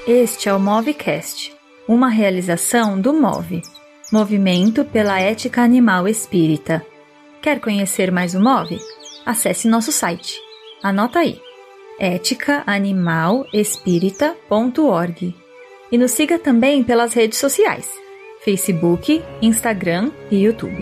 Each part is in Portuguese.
Este é o Movecast, uma realização do MOVE, Movimento pela Ética Animal Espírita. Quer conhecer mais o MOVE? Acesse nosso site. Anota aí, eticaanimalespirita.org. E nos siga também pelas redes sociais, Facebook, Instagram e YouTube.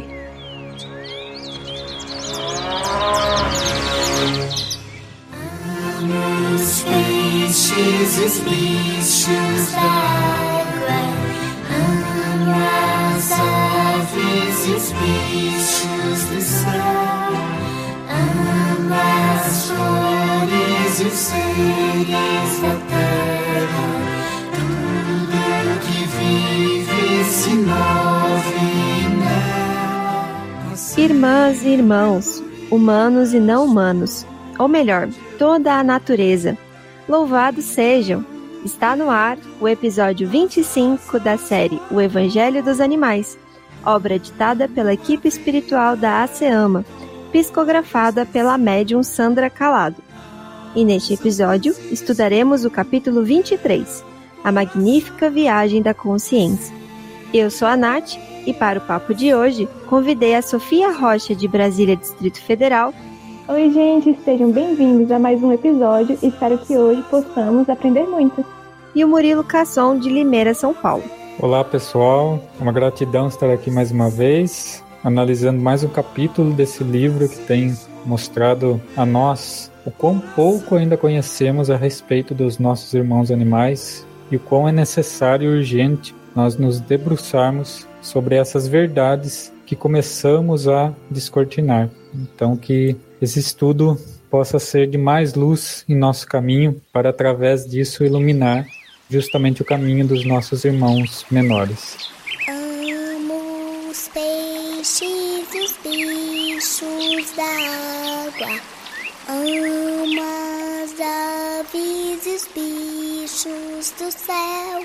Os bichos d'água, amo as aves e os bichos do céu, amo as flores e os seres da terra, tudo que vive se move nela. Irmãs e irmãos, humanos e não humanos, ou melhor, toda a natureza. Louvado sejam! Está no ar o episódio 25 da série O Evangelho dos Animais, obra ditada pela equipe espiritual da ASEAMA, psicografada pela médium Sandra Calado. E neste episódio estudaremos o capítulo 23, A Magnífica Viagem da Consciência. Eu sou a Nath e para o papo de hoje convidei a Sofia Rocha de Brasília, Distrito Federal. Oi gente, sejam bem-vindos a mais um episódio e espero que hoje possamos aprender muito. E o Murilo Casson de Limeira, São Paulo. Olá pessoal, é uma gratidão estar aqui mais uma vez, analisando mais um capítulo desse livro que tem mostrado a nós o quão pouco ainda conhecemos a respeito dos nossos irmãos animais e o quão é necessário e urgente nós nos debruçarmos sobre essas verdades que começamos a descortinar. Então que esse estudo possa ser de mais luz em nosso caminho para, através disso, iluminar justamente o caminho dos nossos irmãos menores. Amo os peixes e os bichos da água, amo as aves e os bichos do céu,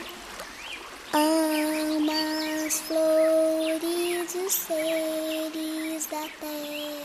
amo as flores e os seres da terra.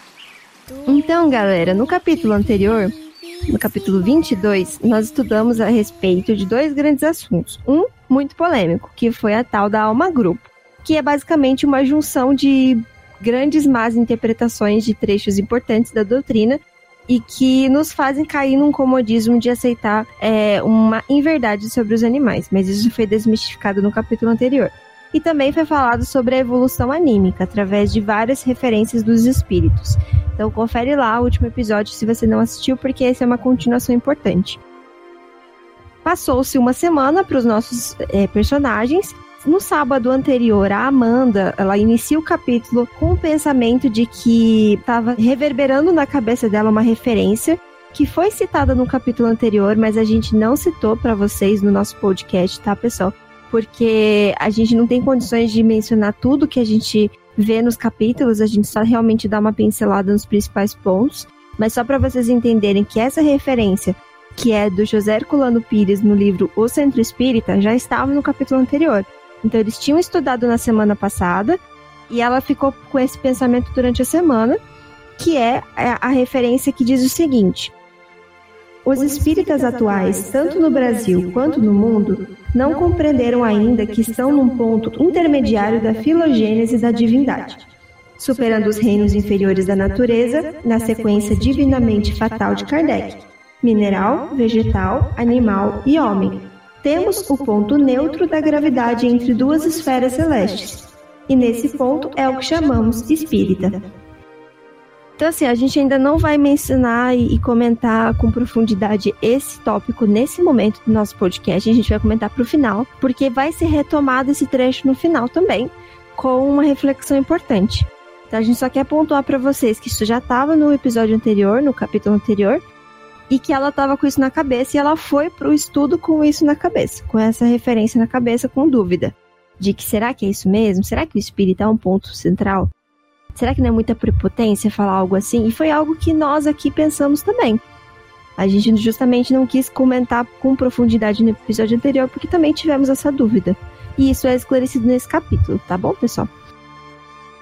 Então, galera, no capítulo anterior, no capítulo 22, nós estudamos a respeito de dois grandes assuntos. Um muito polêmico, que foi a tal da alma-grupo, que é basicamente uma junção de grandes más interpretações de trechos importantes da doutrina e que nos fazem cair num comodismo de aceitar uma inverdade sobre os animais. Mas isso foi desmistificado no capítulo anterior. E também foi falado sobre a evolução anímica, através de várias referências dos espíritos. Então confere lá o último episódio se você não assistiu, porque essa é uma continuação importante. Passou-se uma semana para os nossos personagens. No sábado anterior, a Amanda, ela inicia o capítulo com o pensamento de que estava reverberando na cabeça dela uma referência que foi citada no capítulo anterior, mas a gente não citou para vocês no nosso podcast, tá, pessoal? Porque a gente não tem condições de mencionar tudo que a gente vê nos capítulos, a gente só realmente dá uma pincelada nos principais pontos, mas só para vocês entenderem que essa referência, que é do José Herculano Pires no livro O Centro Espírita, já estava no capítulo anterior. Então eles tinham estudado na semana passada e ela ficou com esse pensamento durante a semana, que é a referência que diz o seguinte: os espíritas atuais, tanto no Brasil quanto no mundo, não compreenderam ainda que estão num ponto intermediário da filogênese da divindade, superando os reinos inferiores da natureza, na sequência divinamente fatal de Kardec: mineral, vegetal, animal e homem. Temos o ponto neutro da gravidade entre duas esferas celestes, e nesse ponto é o que chamamos espírita. Então, assim, a gente ainda não vai mencionar e comentar com profundidade esse tópico nesse momento do nosso podcast. A gente vai comentar para o final, porque vai ser retomado esse trecho no final também, com uma reflexão importante. Então, a gente só quer pontuar para vocês que isso já estava no episódio anterior, no capítulo anterior, e que ela estava com isso na cabeça e ela foi para o estudo com isso na cabeça, com essa referência na cabeça, com dúvida de que será que é isso mesmo? Será que o espírito é um ponto central? Será que não é muita prepotência falar algo assim? E foi algo que nós aqui pensamos também. A gente justamente não quis comentar com profundidade no episódio anterior, porque também tivemos essa dúvida. E isso é esclarecido nesse capítulo, tá bom, pessoal?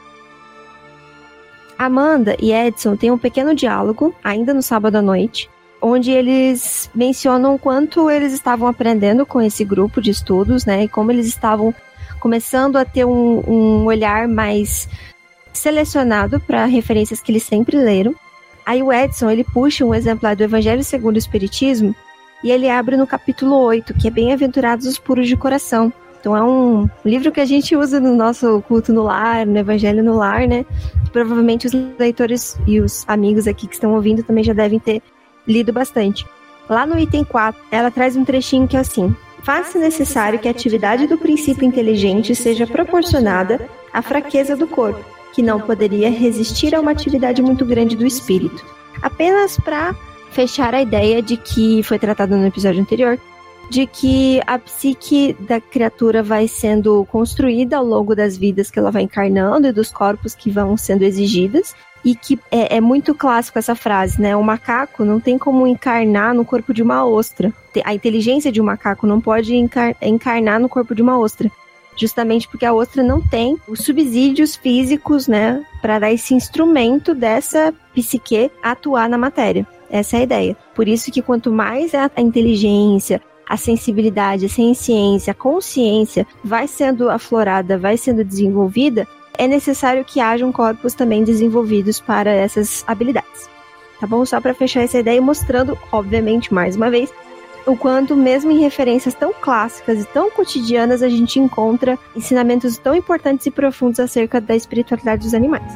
Amanda e Edson têm um pequeno diálogo, ainda no sábado à noite, onde eles mencionam o quanto eles estavam aprendendo com esse grupo de estudos, né, e como eles estavam começando a ter um olhar mais selecionado para referências que eles sempre leram. Aí o Edson, ele puxa um exemplar do Evangelho segundo o Espiritismo e ele abre no capítulo 8, que é Bem-aventurados os puros de coração. Então é um livro que a gente usa no nosso culto no lar, no Evangelho no lar, né? Que provavelmente os leitores e os amigos aqui que estão ouvindo também já devem ter lido bastante. Lá no item 4, ela traz um trechinho que é assim: faz-se necessário que a atividade do princípio inteligente seja proporcionada à fraqueza do corpo, que não poderia resistir a uma atividade muito grande do espírito. Apenas para fechar a ideia de que foi tratada no episódio anterior, de que a psique da criatura vai sendo construída ao longo das vidas que ela vai encarnando e dos corpos que vão sendo exigidas, e que é muito clássico essa frase, né? O macaco não tem como encarnar no corpo de uma ostra. A inteligência de um macaco não pode encarnar no corpo de uma ostra, justamente porque a ostra não tem os subsídios físicos, né, para dar esse instrumento dessa psique atuar na matéria. Essa é a ideia. Por isso que quanto mais a inteligência, a sensibilidade, a ciência, a consciência vai sendo aflorada, vai sendo desenvolvida, é necessário que hajam corpos também desenvolvidos para essas habilidades. Tá bom? Só para fechar essa ideia e mostrando, obviamente, mais uma vez, o quanto mesmo em referências tão clássicas e tão cotidianas a gente encontra ensinamentos tão importantes e profundos acerca da espiritualidade dos animais.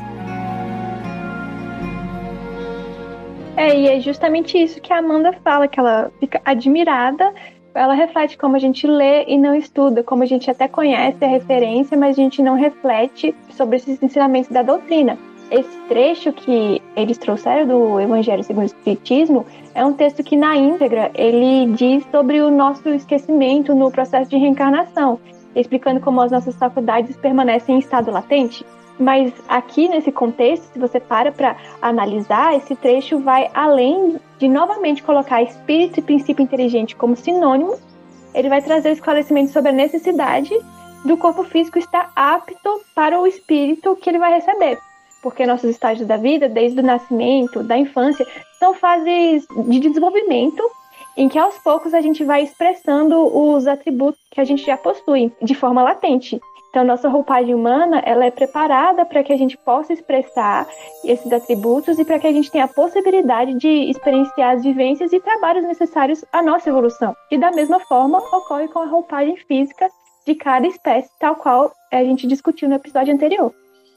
E é justamente isso que a Amanda fala, que ela fica admirada. Ela reflete como a gente lê e não estuda, como a gente até conhece a referência, mas a gente não reflete sobre esses ensinamentos da doutrina. Esse trecho que eles trouxeram do Evangelho segundo o Espiritismo é um texto que, na íntegra, ele diz sobre o nosso esquecimento no processo de reencarnação, explicando como as nossas faculdades permanecem em estado latente. Mas aqui, nesse contexto, se você para analisar, esse trecho vai além de novamente colocar espírito e princípio inteligente como sinônimos. Ele vai trazer esclarecimento sobre a necessidade do corpo físico estar apto para o espírito que ele vai receber. Porque nossos estágios da vida, desde o nascimento, da infância, são fases de desenvolvimento em que aos poucos a gente vai expressando os atributos que a gente já possui de forma latente. Então, nossa roupagem humana, ela é preparada para que a gente possa expressar esses atributos e para que a gente tenha a possibilidade de experienciar as vivências e trabalhos necessários à nossa evolução. E da mesma forma, ocorre com a roupagem física de cada espécie, tal qual a gente discutiu no episódio anterior.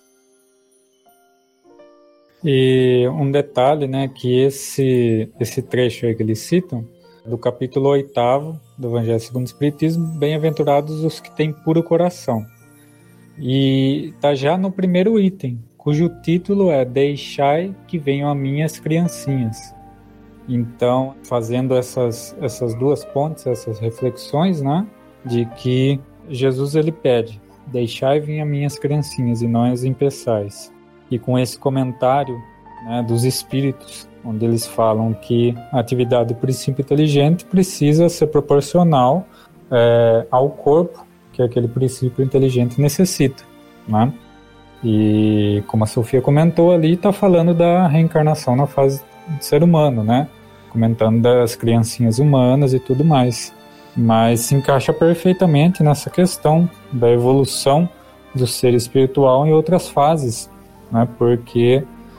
E um detalhe, né, que esse trecho aí que eles citam, do capítulo 8º do Evangelho segundo o Espiritismo, bem-aventurados os que têm puro coração. E está já no primeiro item, cujo título é Deixai que venham a mim as criancinhas. Então, fazendo essas duas pontes, essas reflexões, né, de que Jesus ele pede, deixai vir a mim as criancinhas e não as impeçais. E com esse comentário, né, dos espíritos, onde eles falam que a atividade do princípio inteligente precisa ser proporcional ao corpo que aquele princípio inteligente necessita, né? E como a Sofia comentou ali, está falando da reencarnação na fase de ser humano, né? Comentando das criancinhas humanas e tudo mais. Mas se encaixa perfeitamente nessa questão da evolução do ser espiritual em outras fases, né? Porque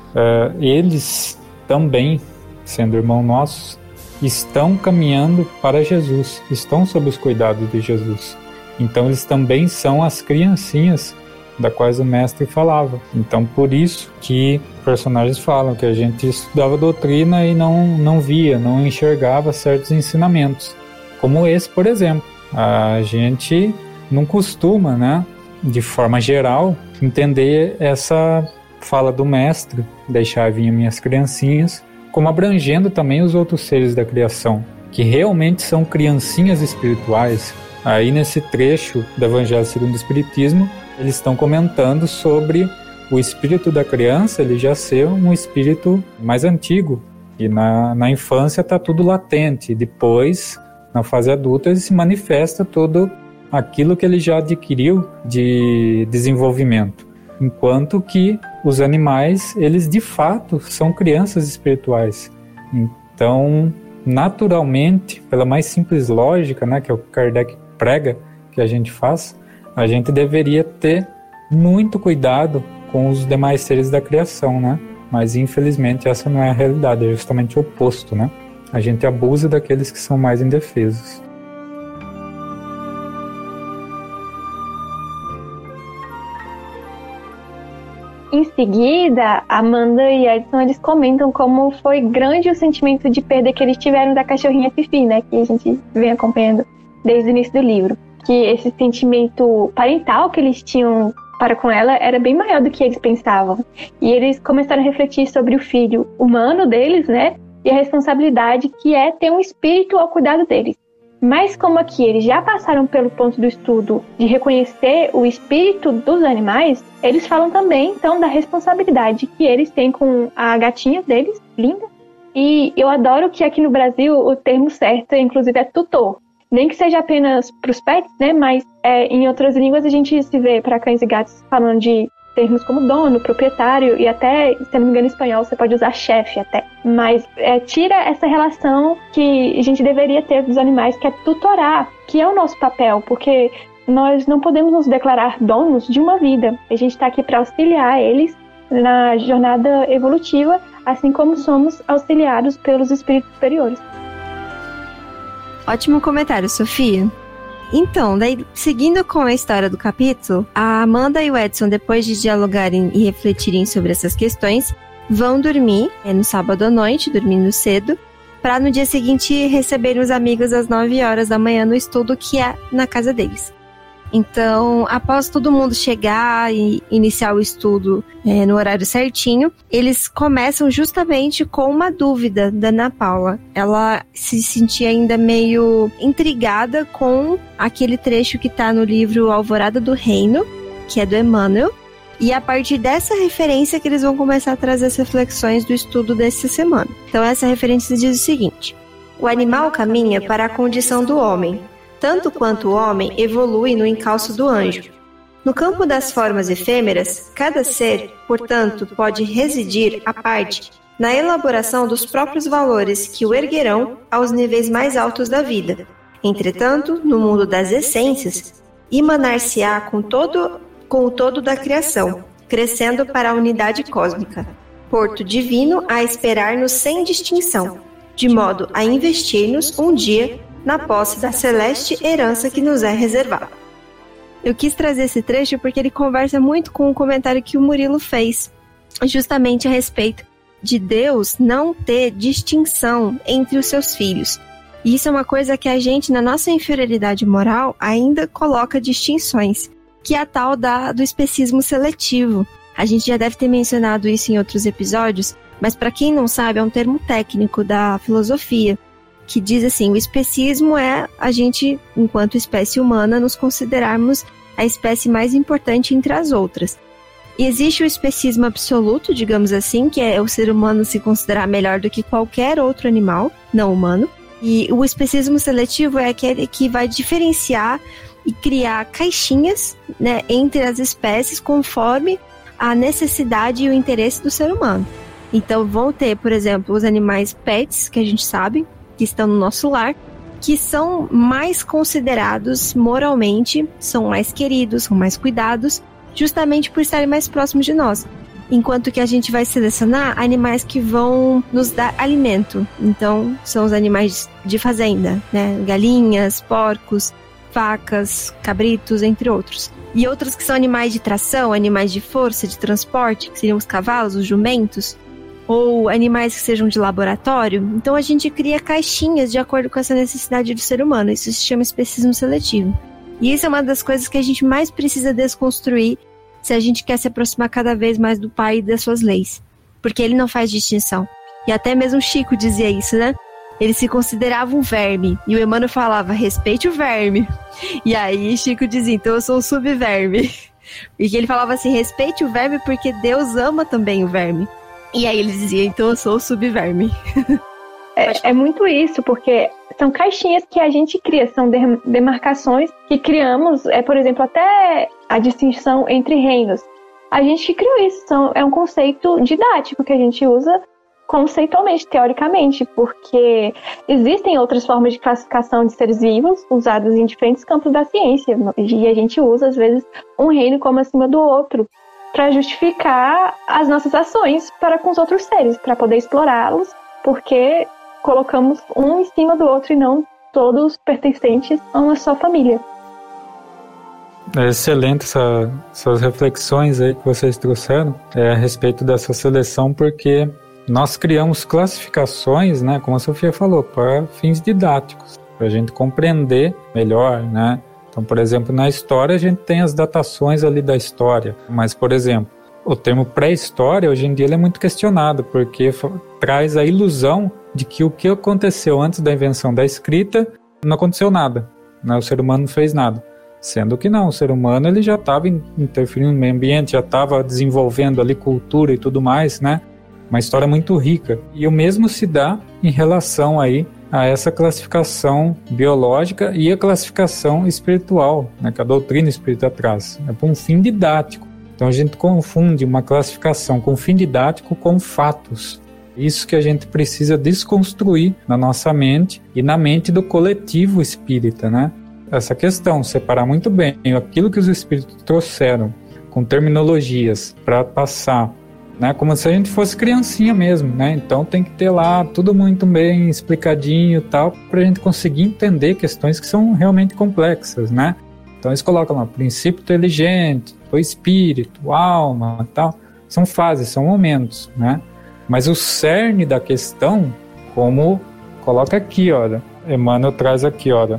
eles também, sendo irmãos nossos, estão caminhando para Jesus, estão sob os cuidados de Jesus. Então eles também são as criancinhas da quais o mestre falava. Então por isso que personagens falam que a gente estudava doutrina e não via, não enxergava certos ensinamentos. Como esse, por exemplo. A gente não costuma, né, de forma geral, entender essa fala do mestre, deixar vir minhas criancinhas, como abrangendo também os outros seres da criação, que realmente são criancinhas espirituais. Aí nesse trecho do Evangelho segundo o Espiritismo, eles estão comentando sobre o espírito da criança, ele já ser um espírito mais antigo. E na infância está tudo latente. Depois, na fase adulta, ele se manifesta todo aquilo que ele já adquiriu de desenvolvimento. Enquanto que os animais, eles de fato são crianças espirituais. Então, naturalmente, pela mais simples lógica, né, que o Kardec prega que a gente faz, a gente deveria ter muito cuidado com os demais seres da criação, né? Mas infelizmente essa não é a realidade, é justamente o oposto, né? A gente abusa daqueles que são mais indefesos. Em seguida, Amanda e Edson, eles comentam como foi grande o sentimento de perda que eles tiveram da cachorrinha Fifi, né? Que a gente vem acompanhando desde o início do livro. Que esse sentimento parental que eles tinham para com ela era bem maior do que eles pensavam. E eles começaram a refletir sobre o filho humano deles, né? E a responsabilidade que é ter um espírito ao cuidado deles. Mas como aqui eles já passaram pelo ponto do estudo de reconhecer o espírito dos animais, eles falam também, então, da responsabilidade que eles têm com a gatinha deles, linda. E eu adoro que aqui no Brasil o termo certo, inclusive, é tutor. Nem que seja apenas para os pets, né? Mas em outras línguas a gente se vê para cães e gatos falando de termos como dono, proprietário e até, se não me engano, em espanhol você pode usar chefe até. Mas tira essa relação que a gente deveria ter dos animais, que é tutorar, que é o nosso papel, porque nós não podemos nos declarar donos de uma vida. A gente está aqui para auxiliar eles na jornada evolutiva, assim como somos auxiliados pelos espíritos superiores. Ótimo comentário, Sofia. Então, daí, seguindo com a história do capítulo, a Amanda e o Edson, depois de dialogarem e refletirem sobre essas questões, vão dormir no sábado à noite, dormindo cedo, para no dia seguinte receberem os amigos às 9 horas da manhã no estudo que é na casa deles. Então, após todo mundo chegar e iniciar o estudo no horário certinho, eles começam justamente com uma dúvida da Ana Paula. Ela se sentia ainda meio intrigada com aquele trecho que está no livro Alvorada do Reino, que é do Emmanuel, e a partir dessa referência que eles vão começar a trazer as reflexões do estudo dessa semana. Então, essa referência diz o seguinte: o animal caminha para a condição do homem, tanto quanto o homem evolui no encalço do anjo. No campo das formas efêmeras, cada ser, portanto, pode residir à parte na elaboração dos próprios valores que o erguerão aos níveis mais altos da vida. Entretanto, no mundo das essências, emanar-se-á com o todo da criação, crescendo para a unidade cósmica, porto divino a esperar-nos sem distinção, de modo a investir-nos um dia na posse da celeste herança que nos é reservada. Eu quis trazer esse trecho porque ele conversa muito com o comentário que o Murilo fez, justamente a respeito de Deus não ter distinção entre os seus filhos. E isso é uma coisa que a gente, na nossa inferioridade moral, ainda coloca distinções, que é a tal do especismo seletivo. A gente já deve ter mencionado isso em outros episódios, mas para quem não sabe, é um termo técnico da filosofia, que diz assim: o especismo é a gente, enquanto espécie humana, nos considerarmos a espécie mais importante entre as outras. E existe o especismo absoluto, digamos assim, que é o ser humano se considerar melhor do que qualquer outro animal não humano. E o especismo seletivo é aquele que vai diferenciar e criar caixinhas, né, entre as espécies conforme a necessidade e o interesse do ser humano. Então vão ter, por exemplo, os animais pets, que a gente sabe, que estão no nosso lar, que são mais considerados moralmente, são mais queridos, são mais cuidados, justamente por estarem mais próximos de nós. Enquanto que a gente vai selecionar animais que vão nos dar alimento. Então, são os animais de fazenda, né? Galinhas, porcos, vacas, cabritos, entre outros. E outros que são animais de tração, animais de força, de transporte, que seriam os cavalos, os jumentos, ou animais que sejam de laboratório. Então a gente cria caixinhas de acordo com essa necessidade do ser humano. Isso se chama especismo seletivo. E isso é uma das coisas que a gente mais precisa desconstruir se a gente quer se aproximar cada vez mais do Pai e das suas leis. Porque ele não faz distinção. E até mesmo Chico dizia isso, né? Ele se considerava um verme. E o Emmanuel falava: respeite o verme. E aí Chico dizia: então eu sou um subverme. E que ele falava assim: respeite o verme porque Deus ama também o verme. E aí ele dizia: então eu sou o subverme. É muito isso, porque são caixinhas que a gente cria, são demarcações que criamos, por exemplo, até a distinção entre reinos. A gente que criou isso, é um conceito didático que a gente usa conceitualmente, teoricamente, porque existem outras formas de classificação de seres vivos usadas em diferentes campos da ciência, e a gente usa, às vezes, um reino como acima do outro para justificar as nossas ações para com os outros seres, para poder explorá-los, porque colocamos um em cima do outro e não todos pertencentes a uma só família. É excelente essas reflexões aí que vocês trouxeram a respeito dessa seleção, porque nós criamos classificações, né, como a Sofia falou, para fins didáticos, para a gente compreender melhor, né? Então, por exemplo, na história a gente tem as datações ali da história, mas, por exemplo, o termo pré-história hoje em dia ele é muito questionado, porque traz a ilusão de que o que aconteceu antes da invenção da escrita não aconteceu nada, né? O ser humano não fez nada. Sendo que não, o ser humano ele já estava interferindo no meio ambiente, já estava desenvolvendo ali cultura e tudo mais, né? Uma história muito rica. E o mesmo se dá em relação aí a essa classificação biológica e a classificação espiritual, né, que a doutrina espírita traz. É para um fim didático. Então a gente confunde uma classificação com fim didático com fatos. Isso que a gente precisa desconstruir na nossa mente e na mente do coletivo espírita, né? Essa questão, separar muito bem aquilo que os espíritos trouxeram com terminologias para passar, né, como se a gente fosse criancinha mesmo, né? Então tem que ter lá tudo muito bem explicadinho e tal, para a gente conseguir entender questões que são realmente complexas, né? Então eles colocam lá princípio inteligente, o espírito, alma e tal, são fases, são momentos, né? Mas o cerne da questão, como coloca aqui, olha, Emmanuel traz aqui, olha,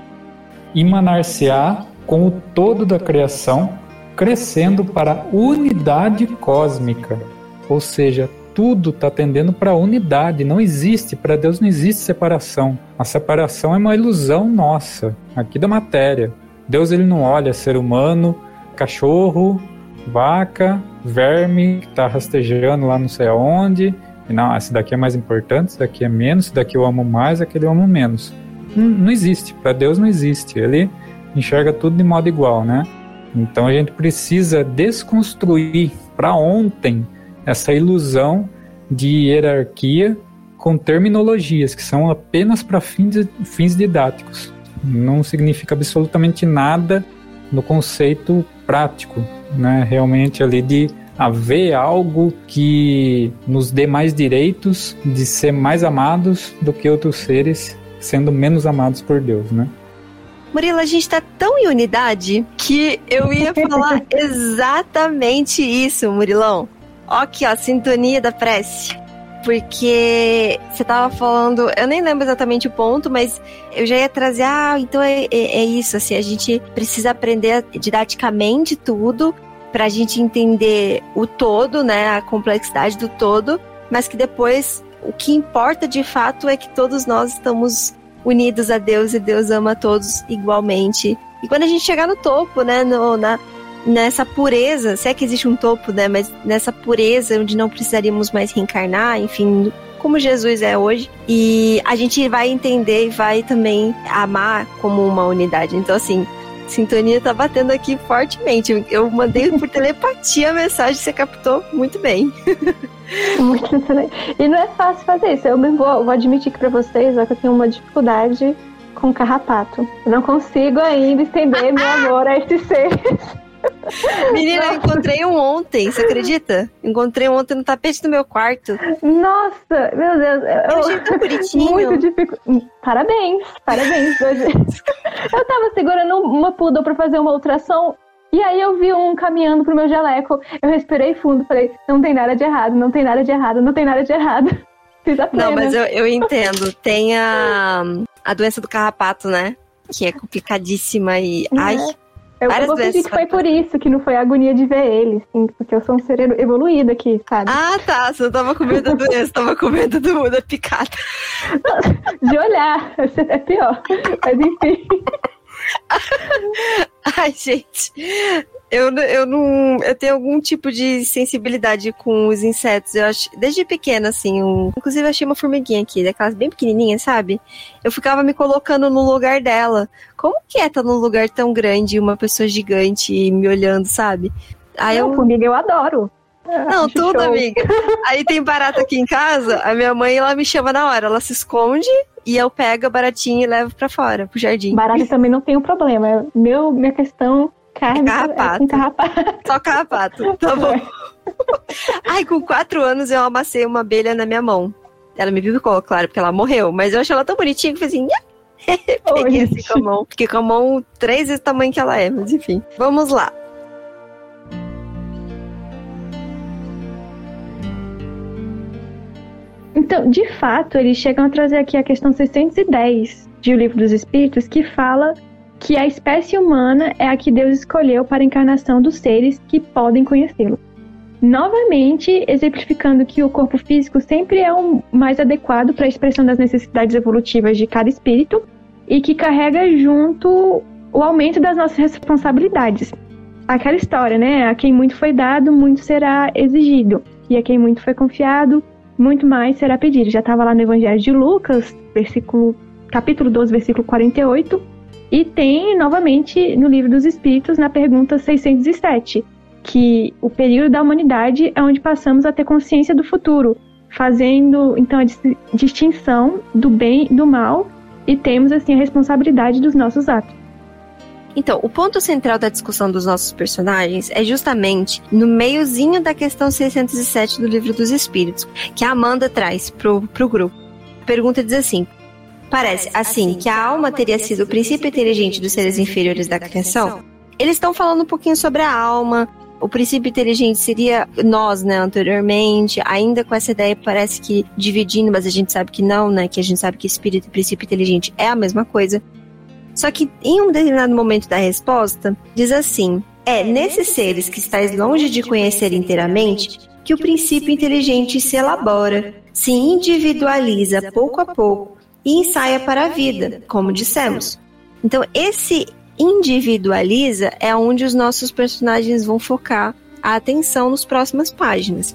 emanar-se-á com o todo da criação, crescendo para a unidade cósmica. Ou seja, tudo está tendendo para a unidade. Não existe, para Deus não existe separação. A separação é uma ilusão nossa, aqui da matéria. Deus ele não olha ser humano, cachorro, vaca, verme, que está rastejando lá não sei aonde. E não, esse daqui é mais importante, esse daqui é menos, esse daqui eu amo mais, aquele eu amo menos. Não existe, para Deus não existe. Ele enxerga tudo de modo igual, né? Então a gente precisa desconstruir para ontem essa ilusão de hierarquia com terminologias que são apenas para fins didáticos. Não significa absolutamente nada no conceito prático, né? Realmente ali de haver algo que nos dê mais direitos de ser mais amados do que outros seres sendo menos amados por Deus, né? Murilo, a gente tá tão em unidade que eu ia falar exatamente isso, Murilão. Ó aqui, ó, sintonia da prece. Porque você tava falando, eu nem lembro exatamente o ponto, mas eu já ia trazer, então é isso, assim, a gente precisa aprender didaticamente tudo pra gente entender o todo, né, a complexidade do todo, mas que depois o que importa de fato é que todos nós estamos unidos a Deus e Deus ama todos igualmente. E quando a gente chegar no topo, né, nessa pureza, se é que existe um topo, né, mas nessa pureza onde não precisaríamos mais reencarnar, enfim, como Jesus é hoje, e a gente vai entender e vai também amar como uma unidade. Então, assim, sintonia tá batendo aqui fortemente. Eu mandei por telepatia a mensagem, você captou muito bem. Muito excelente. E não é fácil fazer isso. Eu mesmo vou admitir que pra vocês, ó, que eu tenho uma dificuldade com carrapato. Eu não consigo ainda estender meu amor a esses seres. Menina, eu encontrei um ontem, você acredita? Encontrei ontem no tapete do meu quarto. Nossa, meu Deus. Eu achei tão bonitinho. Muito difícil. Parabéns. Eu tava segurando uma poodle pra fazer uma ultrassom. E aí eu vi um caminhando pro meu jaleco. Eu respirei fundo, falei, não tem nada de errado, não tem nada de errado, não tem nada de errado. Fiz a pena. Não, mas eu entendo. Tem a doença do carrapato, né? Que é complicadíssima e... Ai, eu vou fingir que foi por isso, que não foi a agonia de ver ele, sim, porque eu sou um ser evoluído aqui, sabe? Ah, tá, você não tava com medo da doença, tava com medo da picada. De olhar, é pior, mas enfim. Ai, gente, eu tenho algum tipo de sensibilidade com os insetos. Eu acho, desde pequena, assim, inclusive eu achei uma formiguinha aqui, daquelas bem pequenininhas, sabe? Eu ficava me colocando no lugar dela. Como que é estar num lugar tão grande, uma pessoa gigante me olhando, sabe? Aí formiga eu adoro. Não, tudo, amiga. Aí tem barata aqui em casa, a minha mãe, ela me chama na hora, ela se esconde e eu pego a baratinha e levo pra fora, pro jardim. Barata também não tem um problema. Minha questão, carne é com carrapato. Só carrapato, tá bom. Ai, com 4 anos eu amassei uma abelha na minha mão. Ela me picou, claro, porque ela morreu, mas eu achei ela tão bonitinha que eu falei assim, peguei assim com a mão. Fiquei com a mão 3 vezes o tamanho que ela é, mas enfim. Vamos lá. Então, de fato, eles chegam a trazer aqui a questão 610 de O Livro dos Espíritos, que fala que a espécie humana é a que Deus escolheu para a encarnação dos seres que podem conhecê-lo. Novamente, exemplificando que o corpo físico sempre é o mais adequado para a expressão das necessidades evolutivas de cada espírito e que carrega junto o aumento das nossas responsabilidades. Aquela história, né? A quem muito foi dado, muito será exigido. E a quem muito foi confiado, muito mais será pedido. Já estava lá no Evangelho de Lucas, capítulo 12, versículo 48. E tem, novamente, no Livro dos Espíritos, na pergunta 607, que o período da humanidade é onde passamos a ter consciência do futuro, fazendo, então, a distinção do bem e do mal, e temos, assim, a responsabilidade dos nossos atos. Então, o ponto central da discussão dos nossos personagens é justamente no meiozinho da questão 607 do Livro dos Espíritos, que a Amanda traz pro grupo. A pergunta diz assim: parece, assim, que a alma teria sido o princípio inteligente dos seres inferiores da criação? Eles estão falando um pouquinho sobre a alma. O princípio inteligente seria nós, né, anteriormente, ainda com essa ideia parece que dividindo, mas a gente sabe que não, né, que a gente sabe que espírito e princípio inteligente é a mesma coisa. Só que em um determinado momento da resposta, diz assim: é nesses seres que estáis longe de conhecer inteiramente que o princípio inteligente se elabora, se individualiza pouco a pouco e ensaia para a vida, como dissemos. Então esse individualiza é onde os nossos personagens vão focar a atenção nas próximas páginas.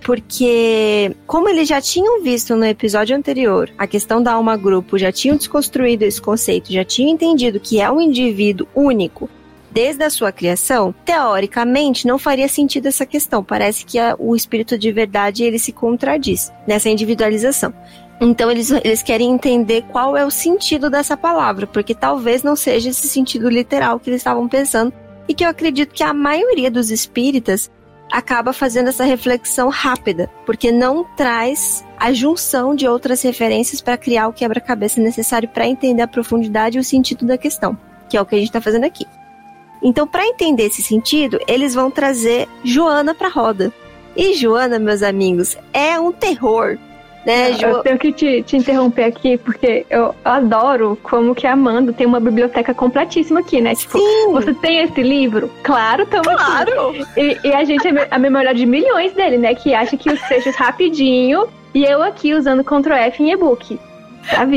Porque, como eles já tinham visto no episódio anterior, a questão da alma grupo, já tinham desconstruído esse conceito, já tinham entendido que é um indivíduo único desde a sua criação, teoricamente não faria sentido essa questão. Parece que o espírito de verdade ele se contradiz nessa individualização. Então eles querem entender qual é o sentido dessa palavra, porque talvez não seja esse sentido literal que eles estavam pensando, e que eu acredito que a maioria dos espíritas acaba fazendo essa reflexão rápida, porque não traz a junção de outras referências para criar o quebra-cabeça necessário para entender a profundidade e o sentido da questão, que é o que a gente está fazendo aqui. Então, para entender esse sentido, eles vão trazer Joana para a roda. E Joana, meus amigos, é um terror, né? Eu tenho que te interromper aqui, porque eu adoro como que a Amanda tem uma biblioteca completíssima aqui, né? Tipo, sim, você tem esse livro? Claro, claro! E a gente é a memória de milhões dele, né? Que acha que os trechos rapidinho, e eu aqui usando Ctrl F em e-book. Sabe?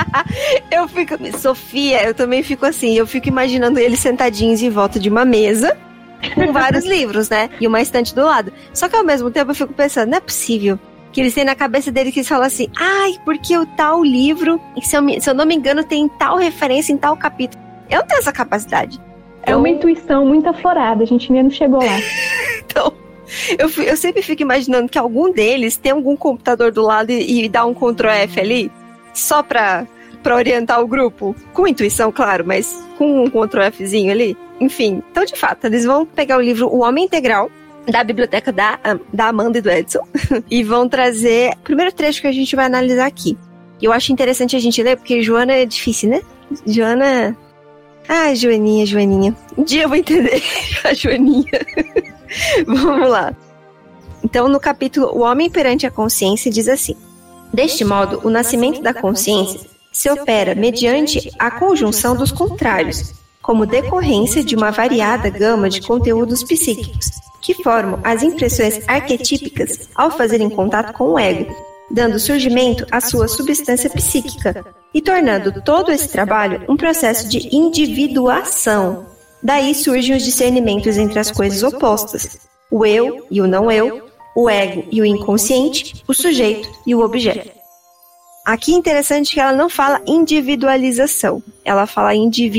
Sofia, eu também fico assim, eu fico imaginando eles sentadinhos em volta de uma mesa, com vários livros, né? E uma estante do lado. Só que ao mesmo tempo eu fico pensando, não é possível que eles têm na cabeça deles que eles falam assim, porque o tal livro, se eu não me engano, tem tal referência em tal capítulo. Eu não tenho essa capacidade. É uma intuição muito aflorada, a gente ainda não chegou lá. Então, eu sempre fico imaginando que algum deles tem algum computador do lado e dá um Ctrl F ali, só pra orientar o grupo. Com intuição, claro, mas com um Ctrl Fzinho ali. Enfim, então de fato, eles vão pegar o livro O Homem Integral, da biblioteca da Amanda e do Edson, e vão trazer o primeiro trecho que a gente vai analisar aqui. E eu acho interessante a gente ler, porque Joana é difícil, né? Joana... Joaninha. Um dia eu vou entender a Joaninha. Vamos lá. Então, no capítulo O Homem Perante a Consciência, diz assim: deste modo, o nascimento da consciência se opera mediante a conjunção dos contrários, como decorrência de uma variada gama de conteúdos psíquicos, que formam as impressões arquetípicas ao fazerem contato com o ego, dando surgimento à sua substância psíquica e tornando todo esse trabalho um processo de individuação. Daí surgem os discernimentos entre as coisas opostas, o eu e o não eu, o ego e o inconsciente, o sujeito e o objeto. Aqui é interessante que ela não fala individualização, ela fala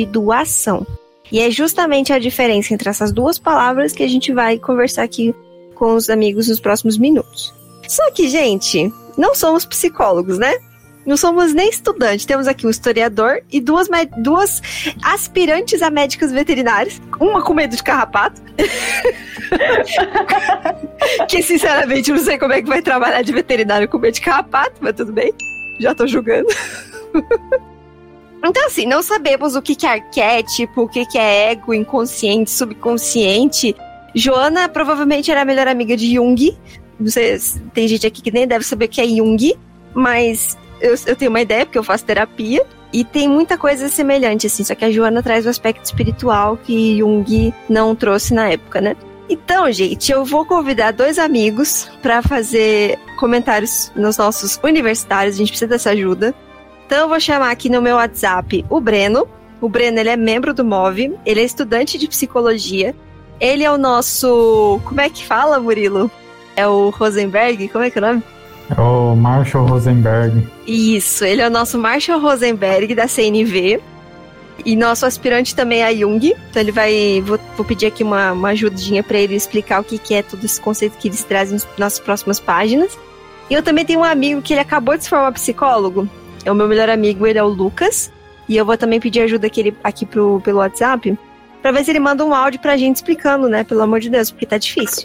individuação. E é justamente a diferença entre essas duas palavras que a gente vai conversar aqui com os amigos nos próximos minutos. Só que, gente, não somos psicólogos, né? Não somos nem estudantes. Temos aqui um historiador e duas aspirantes a médicas veterinárias. Uma com medo de carrapato. Que, sinceramente, eu não sei como é que vai trabalhar de veterinário com medo de carrapato, mas tudo bem. Já tô julgando. Então, assim, não sabemos o que é arquétipo, o que é ego, inconsciente, subconsciente. Joana provavelmente era a melhor amiga de Jung. Não sei, tem gente aqui que nem deve saber o que é Jung, mas eu tenho uma ideia, porque eu faço terapia. E tem muita coisa semelhante, assim, só que a Joana traz o aspecto espiritual que Jung não trouxe na época, né? Então, gente, eu vou convidar 2 amigos para fazer comentários nos nossos universitários. A gente precisa dessa ajuda. Então, eu vou chamar aqui no meu WhatsApp o Breno. O Breno, ele é membro do MOV. Ele é estudante de psicologia. Ele é o nosso... Como é que fala, Murilo? É o Rosenberg? Como é que é o nome? É o Marshall Rosenberg. Isso, ele é o nosso Marshall Rosenberg da CNV. E nosso aspirante também é Jung. Então ele vai... Vou pedir aqui uma ajudinha para ele explicar o que é todo esse conceito que eles trazem nas próximas páginas. E eu também tenho um amigo que ele acabou de se formar psicólogo. É o meu melhor amigo, ele é o Lucas. E eu vou também pedir ajuda aqui pelo WhatsApp, pra ver se ele manda um áudio pra gente explicando, né? Pelo amor de Deus, porque tá difícil.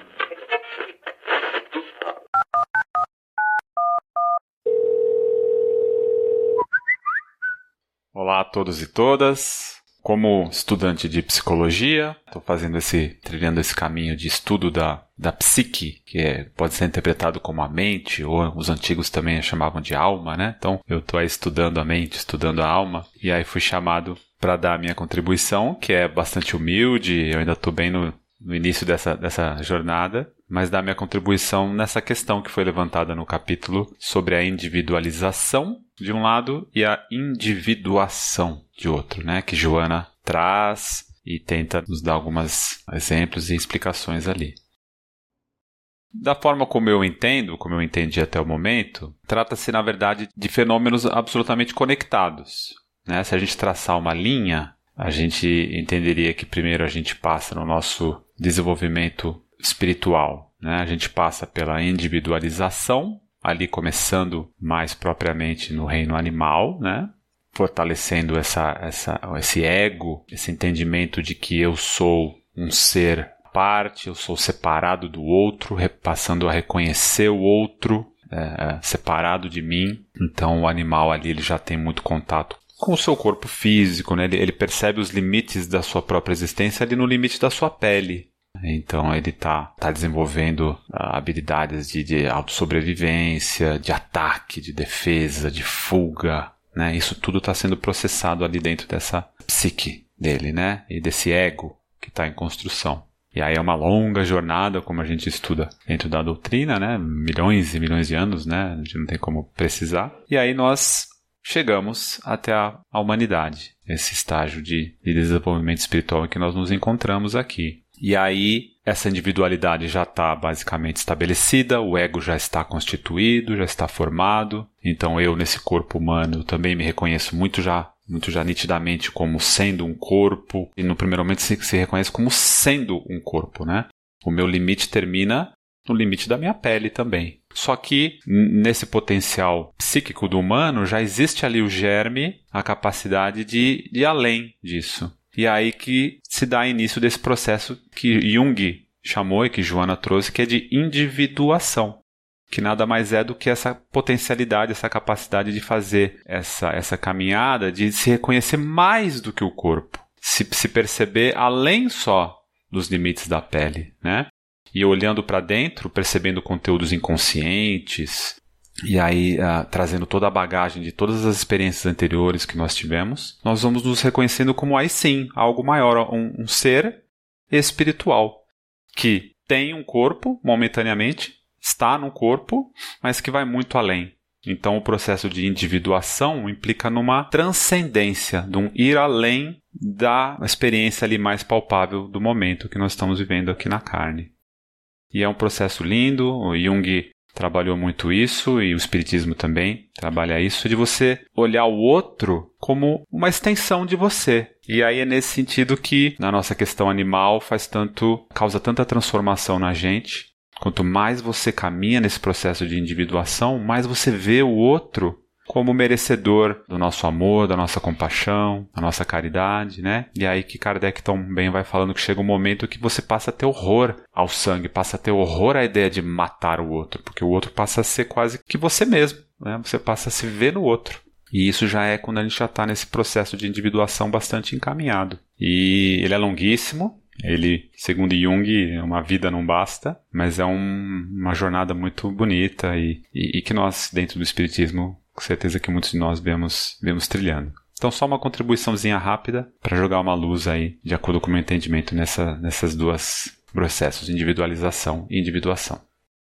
Olá a todos e todas. Como estudante de psicologia, estou trilhando esse caminho de estudo da psique, que pode ser interpretado como a mente, ou os antigos também chamavam de alma, né? Então, eu estou aí estudando a mente, estudando a alma, e aí fui chamado para dar a minha contribuição, que é bastante humilde, eu ainda estou bem no início dessa jornada, mas dar minha contribuição nessa questão que foi levantada no capítulo sobre a individualização de um lado e a individuação de outro, né? Que Joana traz e tenta nos dar alguns exemplos e explicações ali. Da forma como eu entendi até o momento, trata-se, na verdade, de fenômenos absolutamente conectados, né? Se a gente traçar uma linha, a gente entenderia que primeiro a gente passa no nosso desenvolvimento espiritual, né? A gente passa pela individualização, ali começando mais propriamente no reino animal, né? Fortalecendo esse ego, esse entendimento de que eu sou um ser à parte, eu sou separado do outro, passando a reconhecer o outro separado de mim. Então o animal ali ele já tem muito contato com o seu corpo físico, né? Ele percebe os limites da sua própria existência ali no limite da sua pele. Então ele está desenvolvendo habilidades de autossobrevivência, de ataque, de defesa, de fuga, né? Isso tudo está sendo processado ali dentro dessa psique dele, né? E desse ego que está em construção. E aí é uma longa jornada, como a gente estuda dentro da doutrina, né? Milhões e milhões de anos, né? A gente não tem como precisar. E aí nós chegamos até a humanidade, esse estágio de desenvolvimento espiritual em que nós nos encontramos aqui. E aí, essa individualidade já está basicamente estabelecida, o ego já está constituído, já está formado. Então eu, nesse corpo humano, também me reconheço muito já nitidamente como sendo um corpo. E no primeiro momento se reconhece como sendo um corpo, né? O meu limite termina no limite da minha pele também. Só que nesse potencial psíquico do humano já existe ali o germe, a capacidade de ir além disso. E aí que se dá início desse processo que Jung chamou e que Joana trouxe, que é de individuação, que nada mais é do que essa potencialidade, essa capacidade de fazer essa caminhada, de se reconhecer mais do que o corpo, se perceber além só dos limites da pele, né? E olhando para dentro, percebendo conteúdos inconscientes, e aí trazendo toda a bagagem de todas as experiências anteriores que nós tivemos, nós vamos nos reconhecendo como aí sim, algo maior, um ser espiritual, que tem um corpo momentaneamente, está no corpo, mas que vai muito além. Então o processo de individuação implica numa transcendência, de um ir além da experiência ali mais palpável do momento que nós estamos vivendo aqui na carne. E é um processo lindo, o Jung trabalhou muito isso, e o Espiritismo também trabalha isso, de você olhar o outro como uma extensão de você. E aí é nesse sentido que, na nossa questão animal, causa tanta transformação na gente. Quanto mais você caminha nesse processo de individuação, mais você vê o outro como merecedor do nosso amor, da nossa compaixão, da nossa caridade, né? E aí que Kardec tão bem vai falando que chega um momento que você passa a ter horror ao sangue, passa a ter horror à ideia de matar o outro, porque o outro passa a ser quase que você mesmo, né? Você passa a se ver no outro. E isso já é quando a gente já está nesse processo de individuação bastante encaminhado. E ele é longuíssimo. Ele, segundo Jung, uma vida não basta, mas é uma jornada muito bonita e que nós, dentro do Espiritismo, com certeza que muitos de nós vemos trilhando. Então, só uma contribuiçãozinha rápida para jogar uma luz aí, de acordo com o meu entendimento, nessas duas processos, individualização e individuação.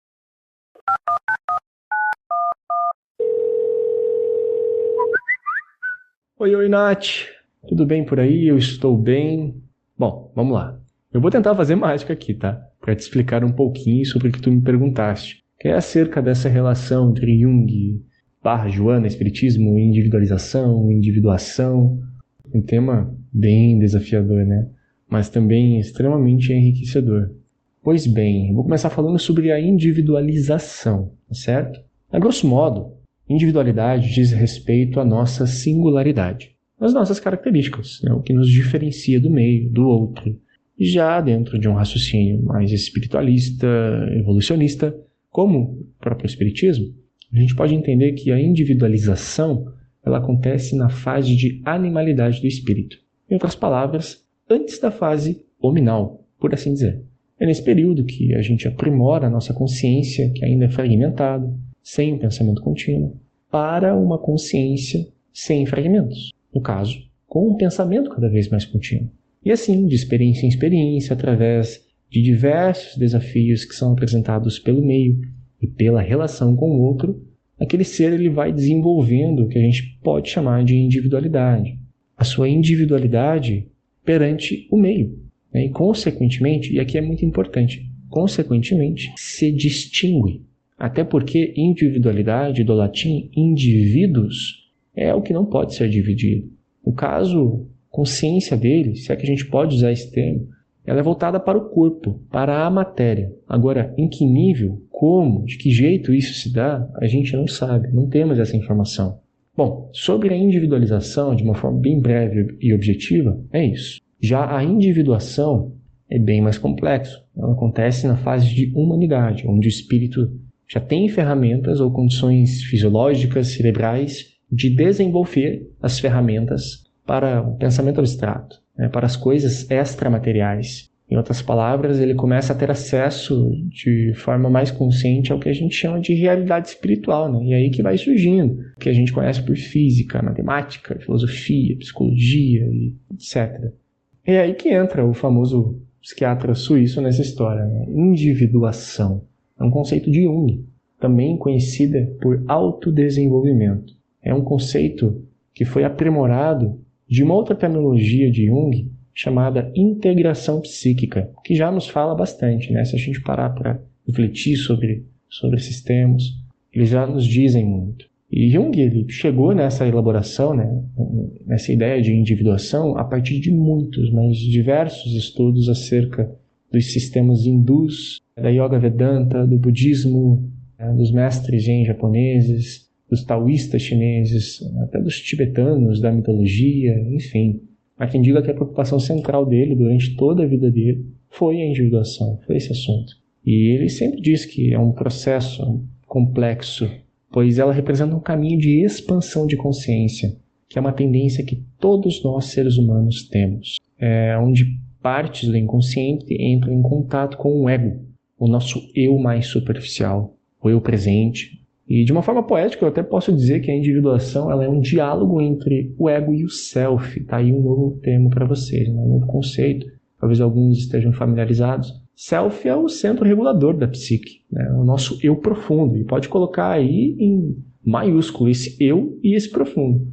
Oi, Nath. Tudo bem por aí? Eu estou bem. Bom, vamos lá. Eu vou tentar fazer mágica aqui, tá? Para te explicar um pouquinho sobre o que tu me perguntaste. Que é acerca dessa relação entre Jung, Joana, Espiritismo, individualização, individuação. Um tema bem desafiador, né? Mas também extremamente enriquecedor. Pois bem, eu vou começar falando sobre a individualização, tá certo? A grosso modo, individualidade diz respeito à nossa singularidade, às nossas características, né? O que nos diferencia do meio, do outro. Já dentro de um raciocínio mais espiritualista, evolucionista, como o próprio Espiritismo, a gente pode entender que a individualização ela acontece na fase de animalidade do espírito. Em outras palavras, antes da fase hominal, por assim dizer. É nesse período que a gente aprimora a nossa consciência, que ainda é fragmentada, sem um pensamento contínuo, para uma consciência sem fragmentos. No caso, com um pensamento cada vez mais contínuo. E assim, de experiência em experiência, através de diversos desafios que são apresentados pelo meio e pela relação com o outro, aquele ser ele vai desenvolvendo o que a gente pode chamar de individualidade. A sua individualidade perante o meio. Né? E, consequentemente, e aqui é muito importante, consequentemente, se distingue. Até porque individualidade, do latim, indivíduos, é o que não pode ser dividido. No caso, consciência dele, se é que a gente pode usar esse termo, ela é voltada para o corpo, para a matéria. Agora, em que nível, como, de que jeito isso se dá, a gente não sabe, não temos essa informação. Bom, sobre a individualização, de uma forma bem breve e objetiva, é isso. Já a individuação é bem mais complexo. Ela acontece na fase de humanidade, onde o espírito já tem ferramentas ou condições fisiológicas, cerebrais, de desenvolver as ferramentas para o pensamento abstrato, né, para as coisas extramateriais. Em outras palavras, ele começa a ter acesso de forma mais consciente ao que a gente chama de realidade espiritual, né? E aí que vai surgindo o que a gente conhece por física, matemática, filosofia, psicologia, etc. E é aí que entra o famoso psiquiatra suíço nessa história, né? Individuação. É um conceito de Jung, também conhecida por autodesenvolvimento. É um conceito que foi aprimorado de uma outra terminologia de Jung, chamada integração psíquica, que já nos fala bastante, né? Se a gente parar para refletir sobre esses termos, eles já nos dizem muito. E Jung ele chegou nessa elaboração, né? Nessa ideia de individuação, a partir de muitos, mas diversos estudos acerca dos sistemas hindus, da Yoga Vedanta, do budismo, dos mestres zen japoneses, dos taoístas chineses, até dos tibetanos, da mitologia, enfim. Há quem diga que a preocupação central dele, durante toda a vida dele, foi a individuação, foi esse assunto. E ele sempre diz que é um processo complexo, pois ela representa um caminho de expansão de consciência, que é uma tendência que todos nós, seres humanos, temos. Onde partes do inconsciente entram em contato com o ego, o nosso eu mais superficial, o eu presente. E de uma forma poética, eu até posso dizer que a individuação ela é um diálogo entre o ego e o self. Tá aí um novo termo para vocês, né? Um novo conceito. Talvez alguns estejam familiarizados. Self é o centro regulador da psique, né? O nosso eu profundo. E pode colocar aí em maiúsculo esse eu e esse profundo.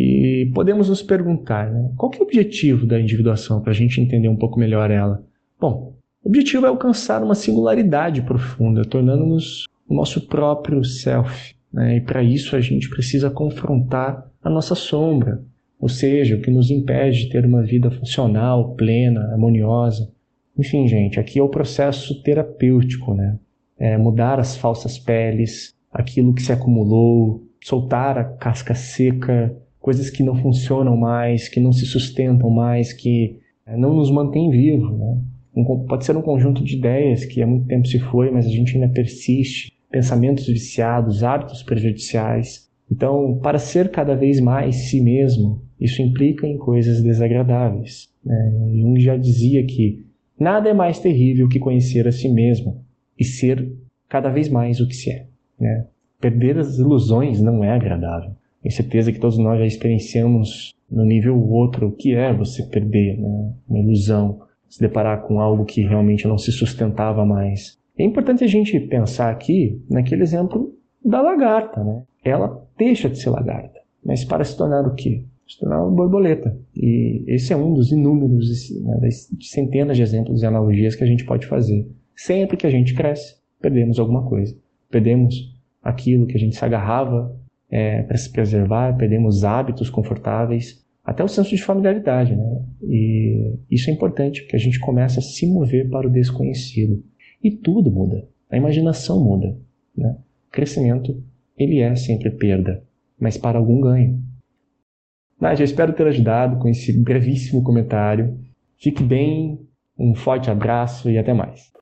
E podemos nos perguntar, né? Qual que é o objetivo da individuação para a gente entender um pouco melhor ela? Bom, o objetivo é alcançar uma singularidade profunda, tornando-nos o nosso próprio self, né? E para isso a gente precisa confrontar a nossa sombra, ou seja, o que nos impede de ter uma vida funcional, plena, harmoniosa. Enfim, gente, aqui é o processo terapêutico, né? Mudar as falsas peles, aquilo que se acumulou, soltar a casca seca, coisas que não funcionam mais, que não se sustentam mais, que não nos mantêm vivos, né? Pode ser um conjunto de ideias que há muito tempo se foi, mas a gente ainda persiste, pensamentos viciados, hábitos prejudiciais. Então, para ser cada vez mais si mesmo, isso implica em coisas desagradáveis, né? Jung já dizia que nada é mais terrível que conhecer a si mesmo e ser cada vez mais o que se é, né? Perder as ilusões não é agradável. Tenho certeza que todos nós já experienciamos no nível outro o que é você perder, né? Uma ilusão, se deparar com algo que realmente não se sustentava mais. É importante a gente pensar aqui naquele exemplo da lagarta, né? Ela deixa de ser lagarta, mas para se tornar o quê? Se tornar uma borboleta. E esse é um dos inúmeros, né, das centenas de exemplos e analogias que a gente pode fazer. Sempre que a gente cresce, perdemos alguma coisa. Perdemos aquilo que a gente se agarrava para se preservar, perdemos hábitos confortáveis, até o senso de familiaridade, né? E isso é importante, porque a gente começa a se mover para o desconhecido. E tudo muda. A imaginação muda, né? O crescimento, ele é sempre perda, mas para algum ganho. Nádia, eu espero ter ajudado com esse brevíssimo comentário. Fique bem, um forte abraço e até mais.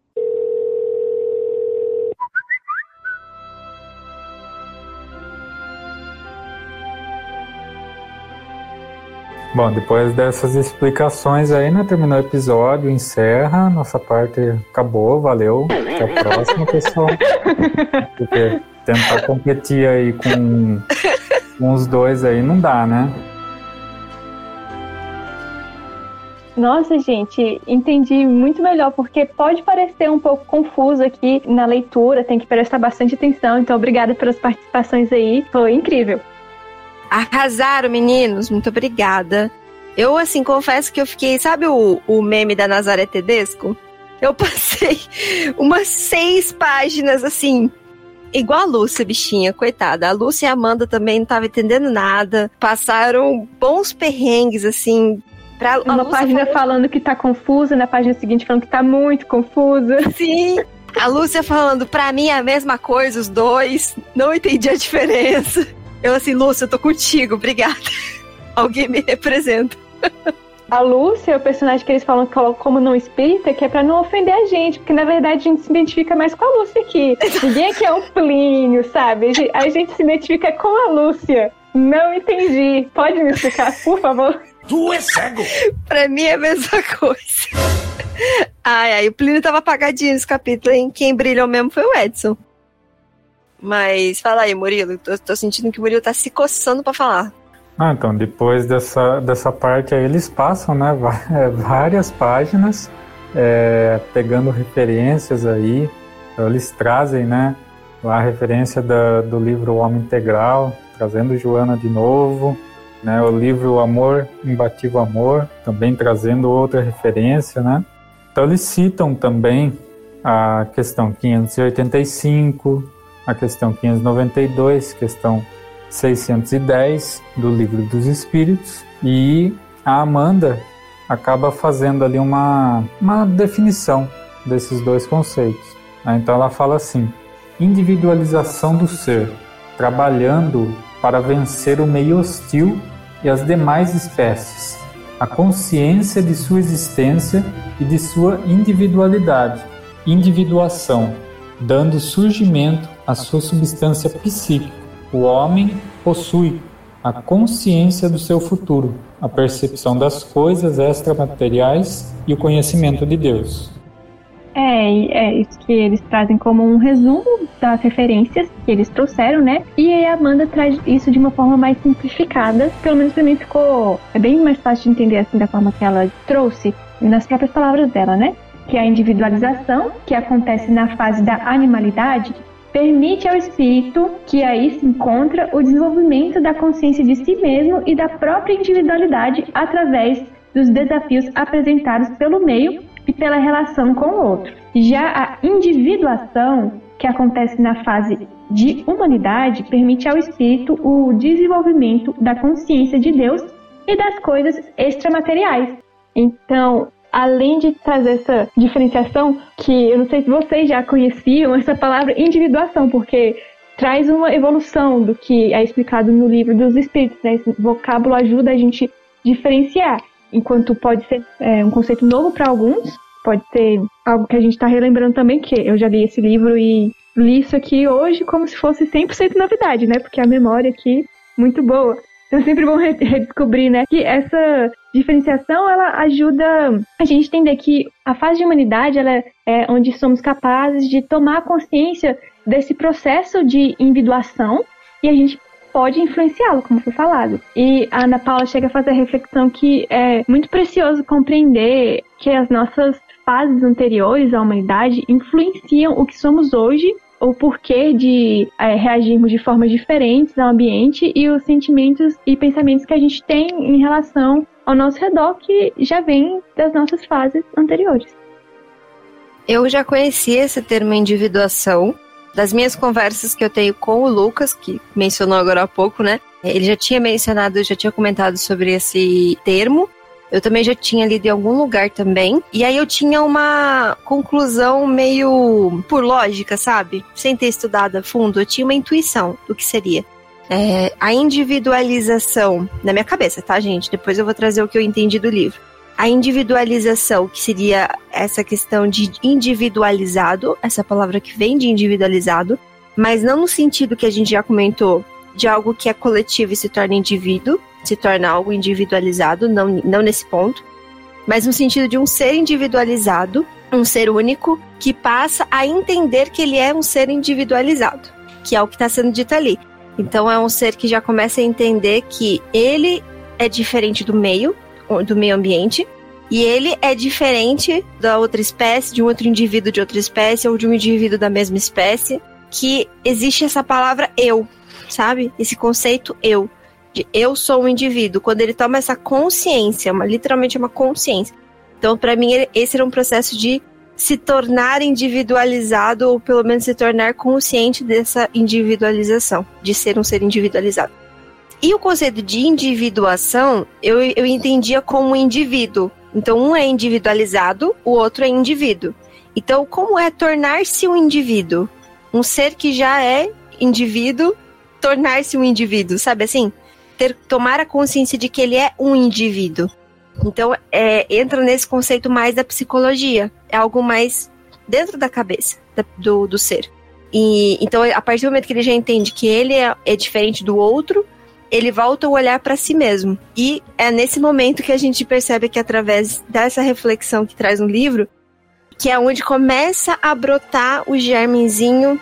Bom, depois dessas explicações aí, né, terminou o episódio, encerra, nossa parte acabou, valeu, até a próxima, pessoal. Porque tentar competir aí com os dois aí não dá, né? Nossa, gente, entendi muito melhor, porque pode parecer um pouco confuso aqui na leitura, tem que prestar bastante atenção, então obrigada pelas participações aí, foi incrível. Arrasaram, meninos, muito obrigada. Eu, assim, confesso que eu fiquei, sabe o meme da Nazaré Tedesco? Eu passei umas 6 páginas, assim, igual a Lúcia, bichinha, coitada. A Lúcia e a Amanda também não estavam entendendo nada, passaram bons perrengues, assim. Uma página falando que tá confusa, na página seguinte falando que tá muito confusa. Sim, a Lúcia falando, pra mim é a mesma coisa, os dois, não entendi a diferença. Eu assim, Lúcia, eu tô contigo, obrigada. Alguém me representa. A Lúcia é o personagem que eles falam como não espírita, que é pra não ofender a gente, porque na verdade a gente se identifica mais com a Lúcia aqui. Ninguém aqui é um Plínio, sabe? A gente se identifica com a Lúcia. Não entendi. Pode me explicar, por favor? Tu é cego! Pra mim é a mesma coisa. Ai, o Plínio tava apagadinho nesse capítulo, hein? Quem brilhou mesmo foi o Edson. Mas fala aí, Murilo. Tô sentindo que o Murilo tá se coçando pra falar. Então, depois dessa parte aí, eles passam, né, várias páginas, pegando referências aí. Então, eles trazem, né, a referência do livro O Homem Integral, trazendo Joana de novo, né, o livro Amor, Imbatível Amor, também trazendo outra referência, né. Então, eles citam também a questão 585, a questão 592, questão 610 do Livro dos Espíritos, e a Amanda acaba fazendo ali uma definição desses dois conceitos. Então ela fala assim: individualização do ser, trabalhando para vencer o meio hostil e as demais espécies, a consciência de sua existência e de sua individualidade, individuação, dando surgimento à sua substância psíquica. O homem possui a consciência do seu futuro, a percepção das coisas extramateriais e o conhecimento de Deus. É isso que eles trazem como um resumo das referências que eles trouxeram, né? E aí a Amanda traz isso de uma forma mais simplificada. Pelo menos pra mim ficou bem mais fácil de entender assim da forma que ela trouxe, nas próprias palavras dela, né? Que a individualização, que acontece na fase da animalidade, permite ao espírito, que aí se encontra, o desenvolvimento da consciência de si mesmo e da própria individualidade através dos desafios apresentados pelo meio e pela relação com o outro. Já a individuação, que acontece na fase de humanidade permite ao espírito o desenvolvimento da consciência de Deus e das coisas extramateriais. Então, além de trazer essa diferenciação, que eu não sei se vocês já conheciam essa palavra individuação, porque traz uma evolução do que é explicado no livro dos Espíritos, né? Esse vocábulo ajuda a gente diferenciar, enquanto pode ser um conceito novo para alguns, pode ser algo que a gente está relembrando também, que eu já li esse livro e li isso aqui hoje como se fosse 100% novidade, né? Porque a memória aqui muito boa. Então é sempre bom redescobrir, né? Que essa diferenciação, ela ajuda a gente entender que a fase de humanidade, ela é onde somos capazes de tomar consciência desse processo de individuação e a gente pode influenciá-lo, como foi falado. E a Ana Paula chega a fazer a reflexão que é muito precioso compreender que as nossas fases anteriores à humanidade influenciam o que somos hoje, o porquê de reagirmos de formas diferentes ao ambiente e os sentimentos e pensamentos que a gente tem em relação ao nosso redor, que já vem das nossas fases anteriores. Eu já conhecia esse termo individuação das minhas conversas que eu tenho com o Lucas, que mencionou agora há pouco, né? Ele já tinha mencionado, já tinha comentado sobre esse termo. Eu também já tinha lido em algum lugar também. E aí eu tinha uma conclusão meio por lógica, sabe? Sem ter estudado a fundo, eu tinha uma intuição do que seria. A individualização, na minha cabeça, tá, gente? Depois eu vou trazer o que eu entendi do livro. A individualização, que seria essa questão de individualizado, essa palavra que vem de individualizado, mas não no sentido que a gente já comentou, de algo que é coletivo e se torna indivíduo, se torna algo individualizado, não nesse ponto, mas no sentido de um ser individualizado, um ser único, que passa a entender que ele é um ser individualizado, que é o que está sendo dito ali. Então é um ser que já começa a entender que ele é diferente do meio ambiente, e ele é diferente da outra espécie, de um outro indivíduo de outra espécie, ou de um indivíduo da mesma espécie, que existe essa palavra eu, sabe? Esse conceito eu, de eu sou um indivíduo. Quando ele toma essa consciência, literalmente uma consciência. Então, para mim, esse era um processo de se tornar individualizado, ou pelo menos se tornar consciente dessa individualização, de ser um ser individualizado. E o conceito de individuação, eu entendia como indivíduo. Então, um é individualizado, o outro é indivíduo. Então, como é tornar-se um indivíduo? Um ser que já é indivíduo, tornar-se um indivíduo, sabe assim? Tomar a consciência de que ele é um indivíduo. Então, entra nesse conceito mais da psicologia. É algo mais dentro da cabeça do ser. E, então, a partir do momento que ele já entende que ele é diferente do outro, ele volta o olhar para si mesmo. E é nesse momento que a gente percebe que, através dessa reflexão que traz no livro, que é onde começa a brotar o germenzinho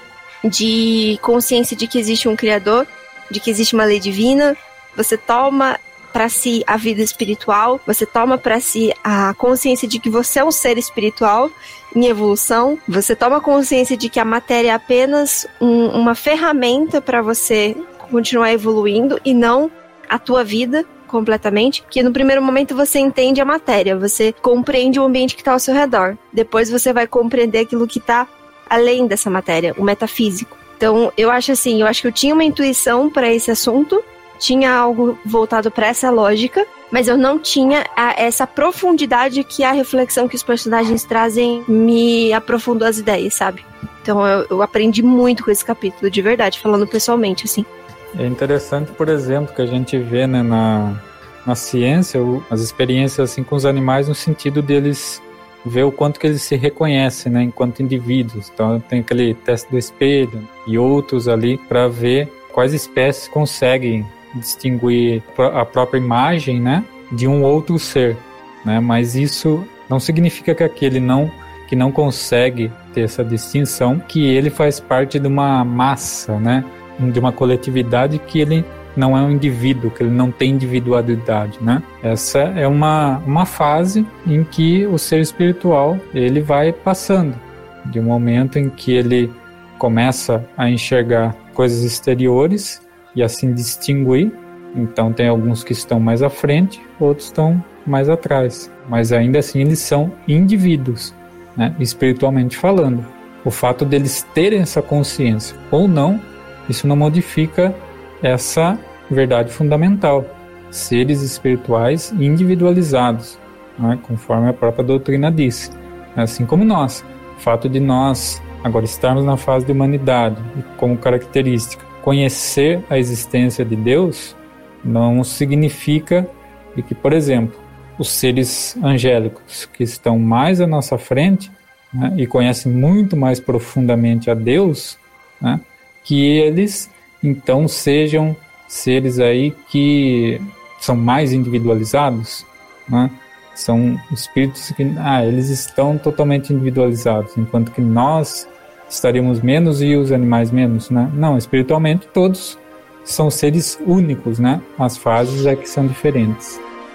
de consciência de que existe um Criador, de que existe uma lei divina. Você toma para si a vida espiritual, você toma para si a consciência de que você é um ser espiritual em evolução, você toma consciência de que a matéria é apenas uma ferramenta para você continuar evoluindo e não a tua vida completamente, que no primeiro momento você entende a matéria, você compreende o ambiente que está ao seu redor, depois você vai compreender aquilo que está além dessa matéria, o metafísico. Então eu acho que eu tinha uma intuição para esse assunto, tinha algo voltado para essa lógica, mas eu não tinha essa profundidade que a reflexão que os personagens trazem me aprofundou as ideias, sabe? Então eu aprendi muito com esse capítulo, de verdade, falando pessoalmente, assim. É interessante, por exemplo, que a gente vê, né, na ciência, as experiências assim, com os animais, no sentido deles ver o quanto que eles se reconhecem, né, enquanto indivíduos. Então tem aquele teste do espelho e outros ali para ver quais espécies conseguem distinguir a própria imagem, né, de um outro ser, né? Mas isso não significa que aquele que não consegue ter essa distinção, que ele faz parte de uma massa, né, de uma coletividade, que ele não é um indivíduo, que ele não tem individualidade, né? Essa é uma fase em que o ser espiritual ele vai passando, de um momento em que ele começa a enxergar coisas exteriores e assim distinguir. Então tem alguns que estão mais à frente, outros estão mais atrás, mas ainda assim eles são indivíduos, né? Espiritualmente falando. O fato deles terem essa consciência ou não, isso não modifica essa verdade fundamental. Seres espirituais individualizados, né, conforme a própria doutrina diz. Assim como nós. O fato de nós agora estarmos na fase de humanidade e como característica conhecer a existência de Deus não significa de que, por exemplo, os seres angélicos que estão mais à nossa frente, né, e conhecem muito mais profundamente a Deus, né, que eles então sejam seres aí que são mais individualizados, né? São espíritos que eles estão totalmente individualizados, enquanto que nós estaríamos menos e os animais menos, né? Não, espiritualmente todos são seres únicos, né? As fases é que são diferentes.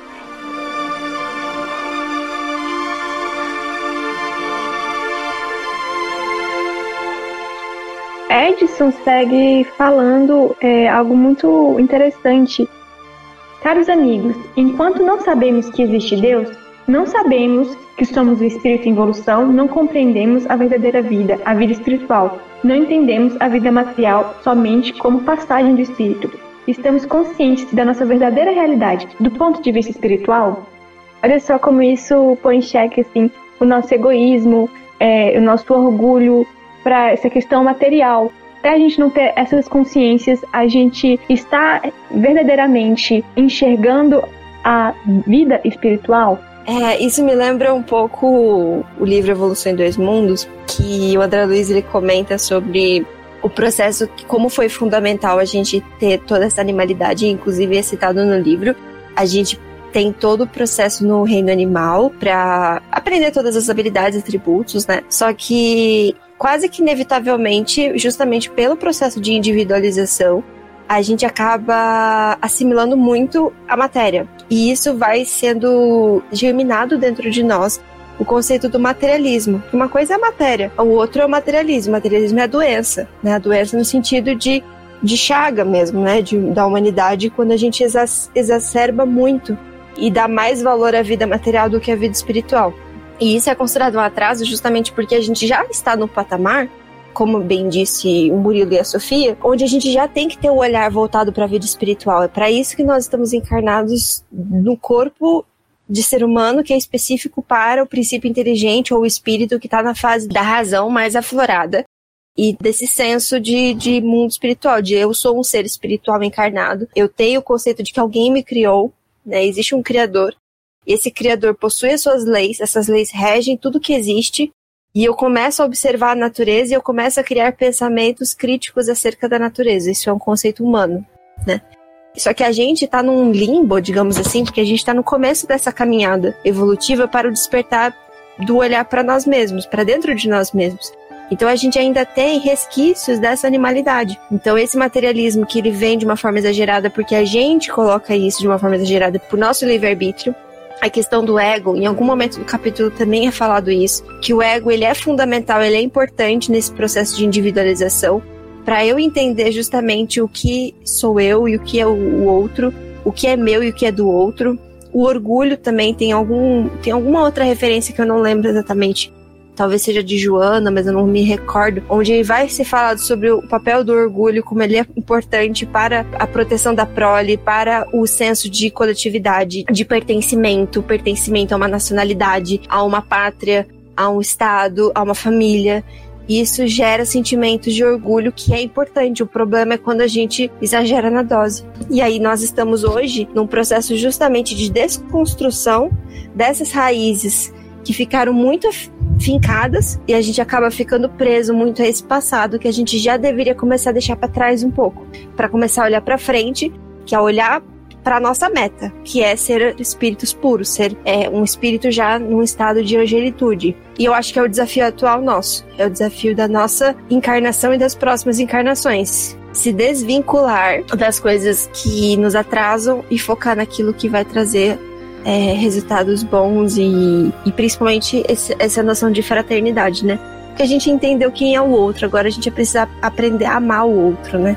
Edson segue falando algo muito interessante. Caros amigos, enquanto não sabemos que existe Deus, não sabemos que somos o espírito em evolução, não compreendemos a verdadeira vida, a vida espiritual. Não entendemos a vida material somente como passagem do espírito. Estamos conscientes da nossa verdadeira realidade, do ponto de vista espiritual. Olha só como isso põe em xeque assim, o nosso egoísmo, o nosso orgulho para essa questão material. Para a gente não ter essas consciências, a gente está verdadeiramente enxergando a vida espiritual? Isso me lembra um pouco o livro Evolução em Dois Mundos, que o André Luiz ele comenta sobre o processo, como foi fundamental a gente ter toda essa animalidade, inclusive é citado no livro. A gente tem todo o processo no reino animal para aprender todas as habilidades e atributos, né? Só que quase que inevitavelmente, justamente pelo processo de individualização, a gente acaba assimilando muito a matéria. E isso vai sendo germinado dentro de nós o conceito do materialismo. Uma coisa é a matéria, o outro é o materialismo. O materialismo é a doença, né? A doença no sentido de chaga mesmo, né? Da humanidade, quando a gente exacerba muito e dá mais valor à vida material do que à vida espiritual. E isso é considerado um atraso justamente porque a gente já está no patamar, como bem disse o Murilo e a Sofia, onde a gente já tem que ter o olhar voltado para a vida espiritual. É para isso que nós estamos encarnados no corpo de ser humano, que é específico para o princípio inteligente ou o espírito que está na fase da razão mais aflorada e desse senso de mundo espiritual, de eu sou um ser espiritual encarnado, eu tenho o conceito de que alguém me criou, né? Existe um criador, e esse criador possui as suas leis, essas leis regem tudo que existe, e eu começo a observar a natureza e eu começo a criar pensamentos críticos acerca da natureza. Isso é um conceito humano, né? Só que a gente está num limbo, digamos assim, porque a gente está no começo dessa caminhada evolutiva para o despertar do olhar para nós mesmos, para dentro de nós mesmos. Então a gente ainda tem resquícios dessa animalidade. Então esse materialismo que ele vem de uma forma exagerada porque a gente coloca isso de uma forma exagerada por nosso livre-arbítrio. A questão do ego, em algum momento do capítulo também é falado isso, que o ego ele é fundamental, ele é importante nesse processo de individualização, para eu entender justamente o que sou eu e o que é o outro, o que é meu e o que é do outro. O orgulho também tem alguma outra referência que eu não lembro exatamente, talvez seja de Joana, mas eu não me recordo, onde vai ser falado sobre o papel do orgulho, como ele é importante para a proteção da prole, para o senso de coletividade, de pertencimento a uma nacionalidade, a uma pátria, a um estado, a uma família. Isso gera sentimentos de orgulho que é importante. O problema é quando a gente exagera na dose. E aí nós estamos hoje num processo justamente de desconstrução dessas raízes que ficaram muito fincadas e a gente acaba ficando preso muito a esse passado que a gente já deveria começar a deixar para trás um pouco, para começar a olhar para frente, que é olhar para nossa meta, que é ser espíritos puros, ser um espírito já num estado de angelitude. E eu acho que é o desafio atual nosso, é o desafio da nossa encarnação e das próximas encarnações. Se desvincular das coisas que nos atrasam e focar naquilo que vai trazer resultados bons e principalmente essa noção de fraternidade, né? Porque a gente entendeu quem é o outro, agora a gente precisa aprender a amar o outro, né?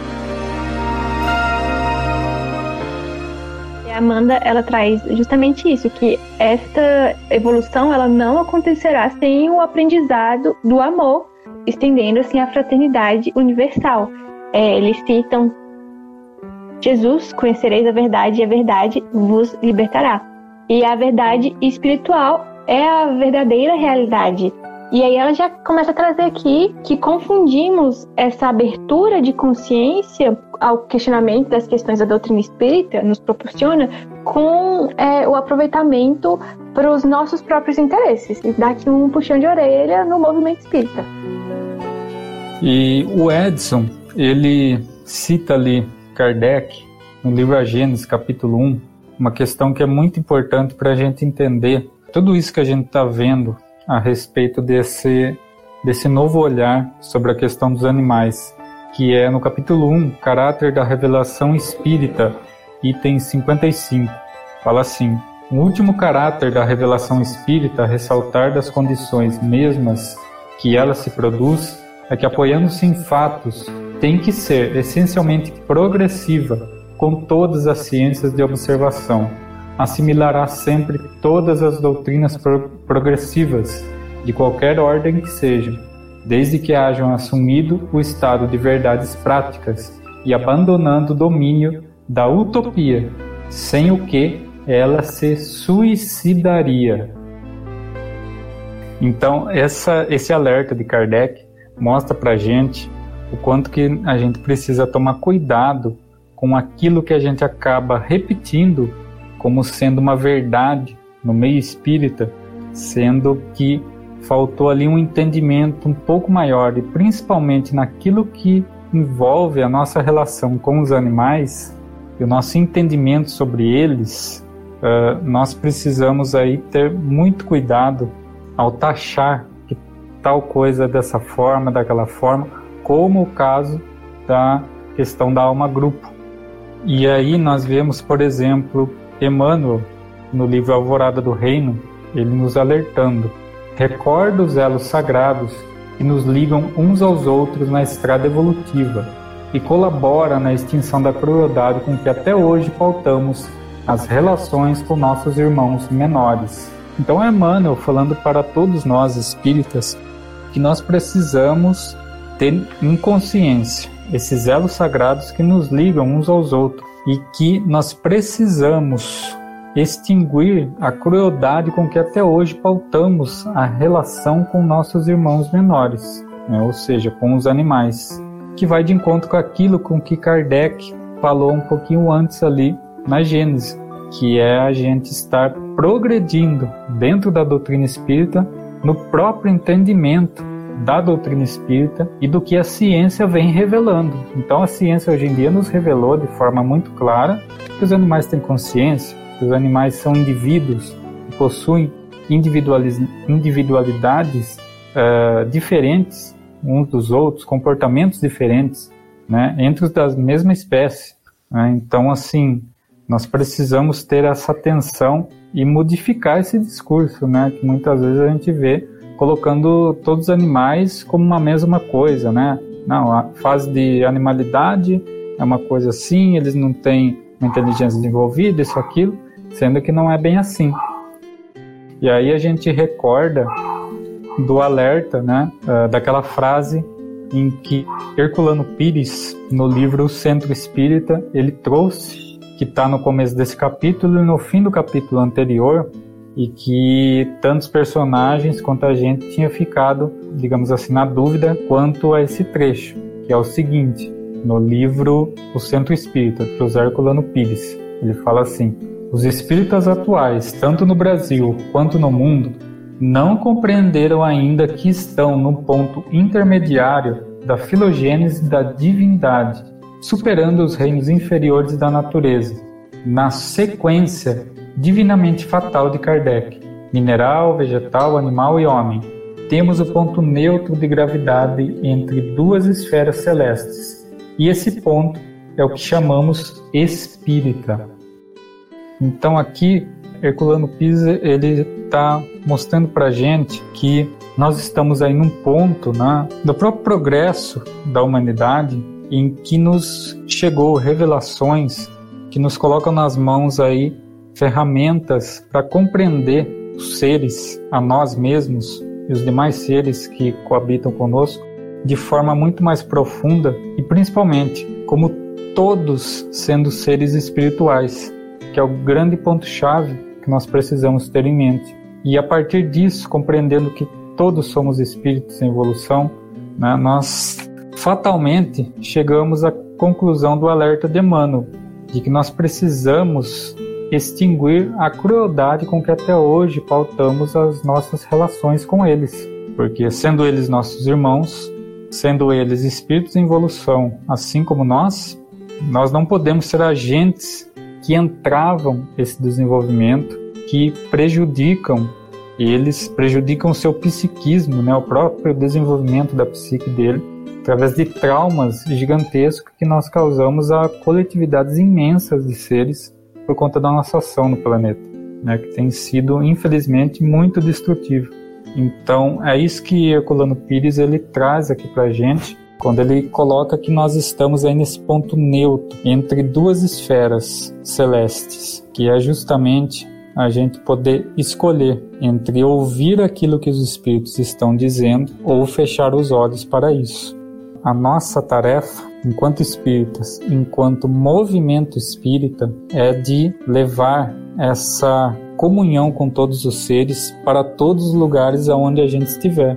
A Amanda, ela traz justamente isso, que esta evolução, ela não acontecerá sem o aprendizado do amor estendendo assim a fraternidade universal. Eles citam Jesus, conhecereis a verdade e a verdade vos libertará. E a verdade espiritual é a verdadeira realidade. E aí ela já começa a trazer aqui que confundimos essa abertura de consciência ao questionamento das questões da doutrina espírita nos proporciona com o aproveitamento para os nossos próprios interesses. E dá aqui um puxão de orelha no movimento espírita. E o Edson, ele cita ali Kardec, no livro A Gênese, capítulo 1, uma questão que é muito importante para a gente entender tudo isso que a gente está vendo a respeito desse novo olhar sobre a questão dos animais, que é no capítulo 1, Caráter da Revelação Espírita, item 55. Fala assim: o último caráter da revelação espírita a ressaltar das condições mesmas que ela se produz é que, apoiando-se em fatos, tem que ser essencialmente progressiva com todas as ciências de observação. Assimilará sempre todas as doutrinas progressivas, de qualquer ordem que sejam, desde que hajam assumido o estado de verdades práticas e abandonando o domínio da utopia, sem o que ela se suicidaria. Então, esse alerta de Kardec mostra pra gente o quanto que a gente precisa tomar cuidado com aquilo que a gente acaba repetindo como sendo uma verdade no meio espírita, sendo que faltou ali um entendimento um pouco maior, e principalmente naquilo que envolve a nossa relação com os animais e o nosso entendimento sobre eles. Nós precisamos aí ter muito cuidado ao taxar que tal coisa dessa forma, daquela forma, como o caso da questão da alma grupo. E aí nós vemos, por exemplo, Emmanuel, no livro Alvorada do Reino, ele nos alertando: recorda os elos sagrados que nos ligam uns aos outros na estrada evolutiva e colabora na extinção da crueldade com que até hoje pautamos as relações com nossos irmãos menores. Então é Emmanuel falando para todos nós espíritas que nós precisamos ter em consciência esses elos sagrados que nos ligam uns aos outros e que nós precisamos extinguir a crueldade com que até hoje pautamos a relação com nossos irmãos menores, né? Ou seja, com os animais, que vai de encontro com aquilo com que Kardec falou um pouquinho antes ali na Gênese, que é a gente estar progredindo dentro da doutrina espírita, no próprio entendimento da doutrina espírita e do que a ciência vem revelando. Então a ciência hoje em dia nos revelou de forma muito clara que os animais têm consciência, que os animais são indivíduos que possuem individualidades diferentes uns dos outros, comportamentos diferentes, né, entre os da mesma espécie, né? Então, assim, nós precisamos ter essa atenção e modificar esse discurso, né, que muitas vezes a gente vê colocando todos os animais como uma mesma coisa, né? Não, a fase de animalidade é uma coisa assim, eles não têm uma inteligência desenvolvida, isso, aquilo, sendo que não é bem assim. E aí a gente recorda do alerta, né, daquela frase em que Herculano Pires, no livro O Centro Espírita, ele trouxe, que está no começo desse capítulo e no fim do capítulo anterior, e que tantos personagens quanto a gente tinha ficado, digamos assim, na dúvida quanto a esse trecho, que é o seguinte, no livro O Centro Espírita, de José Herculano Pires. Ele fala assim: os espíritas atuais, tanto no Brasil quanto no mundo, não compreenderam ainda que estão no ponto intermediário da filogênese da divindade, superando os reinos inferiores da natureza, na sequência divinamente fatal de Kardec: mineral, vegetal, animal e homem. Temos o ponto neutro de gravidade entre duas esferas celestes, e esse ponto é o que chamamos espírita. Então aqui Herculano Pires, ele está mostrando para a gente que nós estamos aí num ponto, né, do próprio progresso da humanidade, em que nos chegou revelações que nos colocam nas mãos aí ferramentas para compreender os seres, a nós mesmos e os demais seres que coabitam conosco, de forma muito mais profunda e principalmente como todos sendo seres espirituais, que é o grande ponto-chave que nós precisamos ter em mente. E a partir disso, compreendendo que todos somos espíritos em evolução, né, nós fatalmente chegamos à conclusão do alerta de Emmanuel, de que nós precisamos extinguir a crueldade com que até hoje pautamos as nossas relações com eles. Porque sendo eles nossos irmãos, sendo eles espíritos em evolução, assim como nós não podemos ser agentes que entravam esse desenvolvimento, que prejudicam o seu psiquismo, né, o próprio desenvolvimento da psique dele, através de traumas gigantescos que nós causamos a coletividades imensas de seres por conta da nossa ação no planeta, né, que tem sido, infelizmente, muito destrutivo. Então, é isso que Herculano Pires ele traz aqui pra gente, quando ele coloca que nós estamos aí nesse ponto neutro, entre duas esferas celestes, que é justamente a gente poder escolher entre ouvir aquilo que os espíritos estão dizendo ou fechar os olhos para isso. A nossa tarefa, enquanto espíritas, enquanto movimento espírita, é de levar essa comunhão com todos os seres para todos os lugares aonde a gente estiver.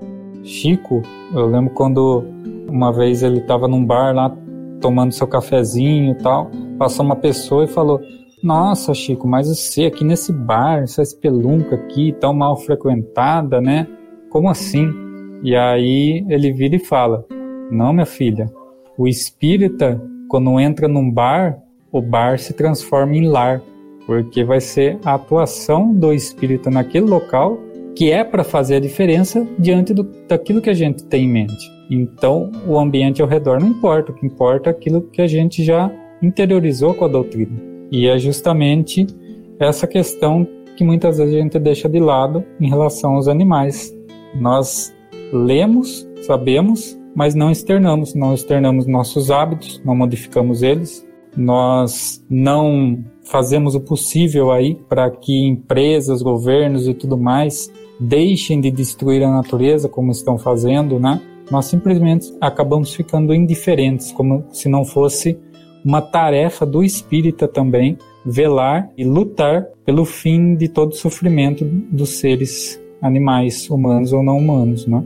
Chico, eu lembro quando uma vez ele estava num bar lá tomando seu cafezinho e tal, passou uma pessoa e falou: nossa, Chico, mas você aqui nesse bar, essa espelunca aqui tão mal frequentada, né? Como assim? E aí ele vira e fala: não, minha filha, o espírita, quando entra num bar, o bar se transforma em lar, porque vai ser a atuação do espírita naquele local que é para fazer a diferença diante daquilo que a gente tem em mente. Então, o ambiente ao redor não importa, o que importa é aquilo que a gente já interiorizou com a doutrina. E é justamente essa questão que muitas vezes a gente deixa de lado em relação aos animais. Nós lemos, sabemos, mas não externamos nossos hábitos, não modificamos eles, nós não fazemos o possível aí para que empresas, governos e tudo mais deixem de destruir a natureza como estão fazendo, né? Nós simplesmente acabamos ficando indiferentes, como se não fosse uma tarefa do espírita também velar e lutar pelo fim de todo o sofrimento dos seres animais, humanos ou não humanos, né?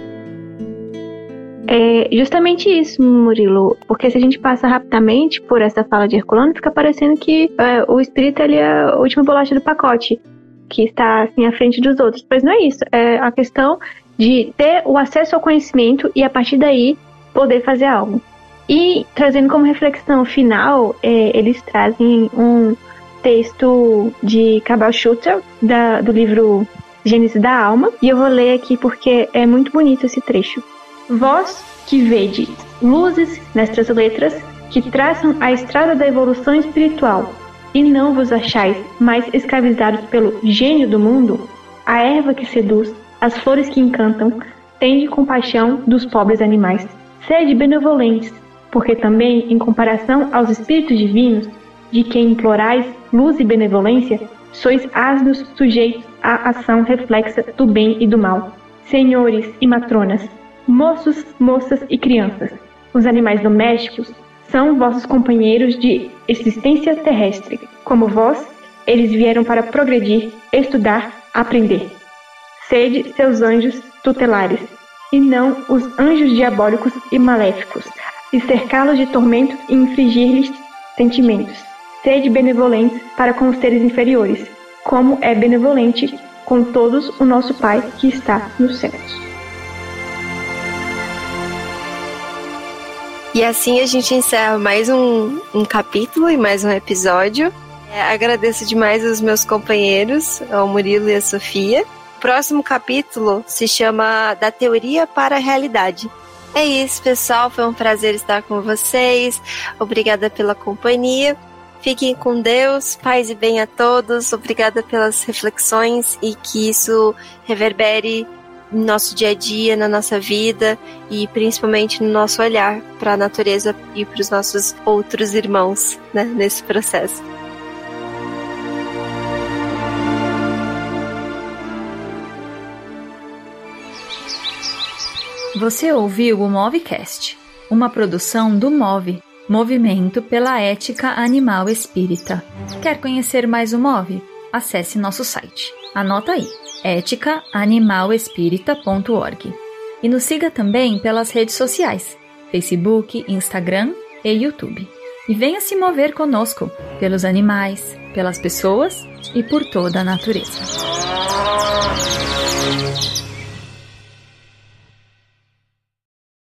É justamente isso, Murilo, porque se a gente passa rapidamente por essa fala de Herculano, fica parecendo que o espírita ele é a última bolacha do pacote, que está assim à frente dos outros, mas não é isso, é a questão de ter o acesso ao conhecimento e a partir daí poder fazer algo. E trazendo como reflexão final, eles trazem um texto de Cabal Schutter, do livro Gênese da Alma, e eu vou ler aqui porque é muito bonito esse trecho. Vós que vedes luzes nestas letras que traçam a estrada da evolução espiritual e não vos achais mais escravizados pelo gênio do mundo, a erva que seduz, as flores que encantam, tende compaixão dos pobres animais. Sede benevolentes, porque também, em comparação aos espíritos divinos, de quem implorais luz e benevolência, sois asnos sujeitos à ação reflexa do bem e do mal. Senhores e matronas, moços, moças e crianças, os animais domésticos são vossos companheiros de existência terrestre. Como vós, eles vieram para progredir, estudar, aprender. Sede seus anjos tutelares, e não os anjos diabólicos e maléficos, e cercá-los de tormentos e infligir-lhes sentimentos. Sede benevolentes para com os seres inferiores, como é benevolente com todos o nosso Pai que está nos céus. E assim a gente encerra mais um capítulo e mais um episódio. Agradeço demais aos meus companheiros, ao Murilo e a Sofia. O próximo capítulo se chama Da Teoria para a Realidade. É isso, pessoal. Foi um prazer estar com vocês. Obrigada pela companhia. Fiquem com Deus. Paz e bem a todos. Obrigada pelas reflexões e que isso reverbere no nosso dia a dia, na nossa vida e principalmente no nosso olhar para a natureza e para os nossos outros irmãos, né, nesse processo. Você ouviu o Movecast, uma produção do MOVE, Movimento pela Ética Animal Espírita. Quer conhecer mais o MOVE? Acesse nosso site. Anota aí, eticaanimalespírita.org. E nos siga também pelas redes sociais, Facebook, Instagram e YouTube. E venha se mover conosco, pelos animais, pelas pessoas e por toda a natureza.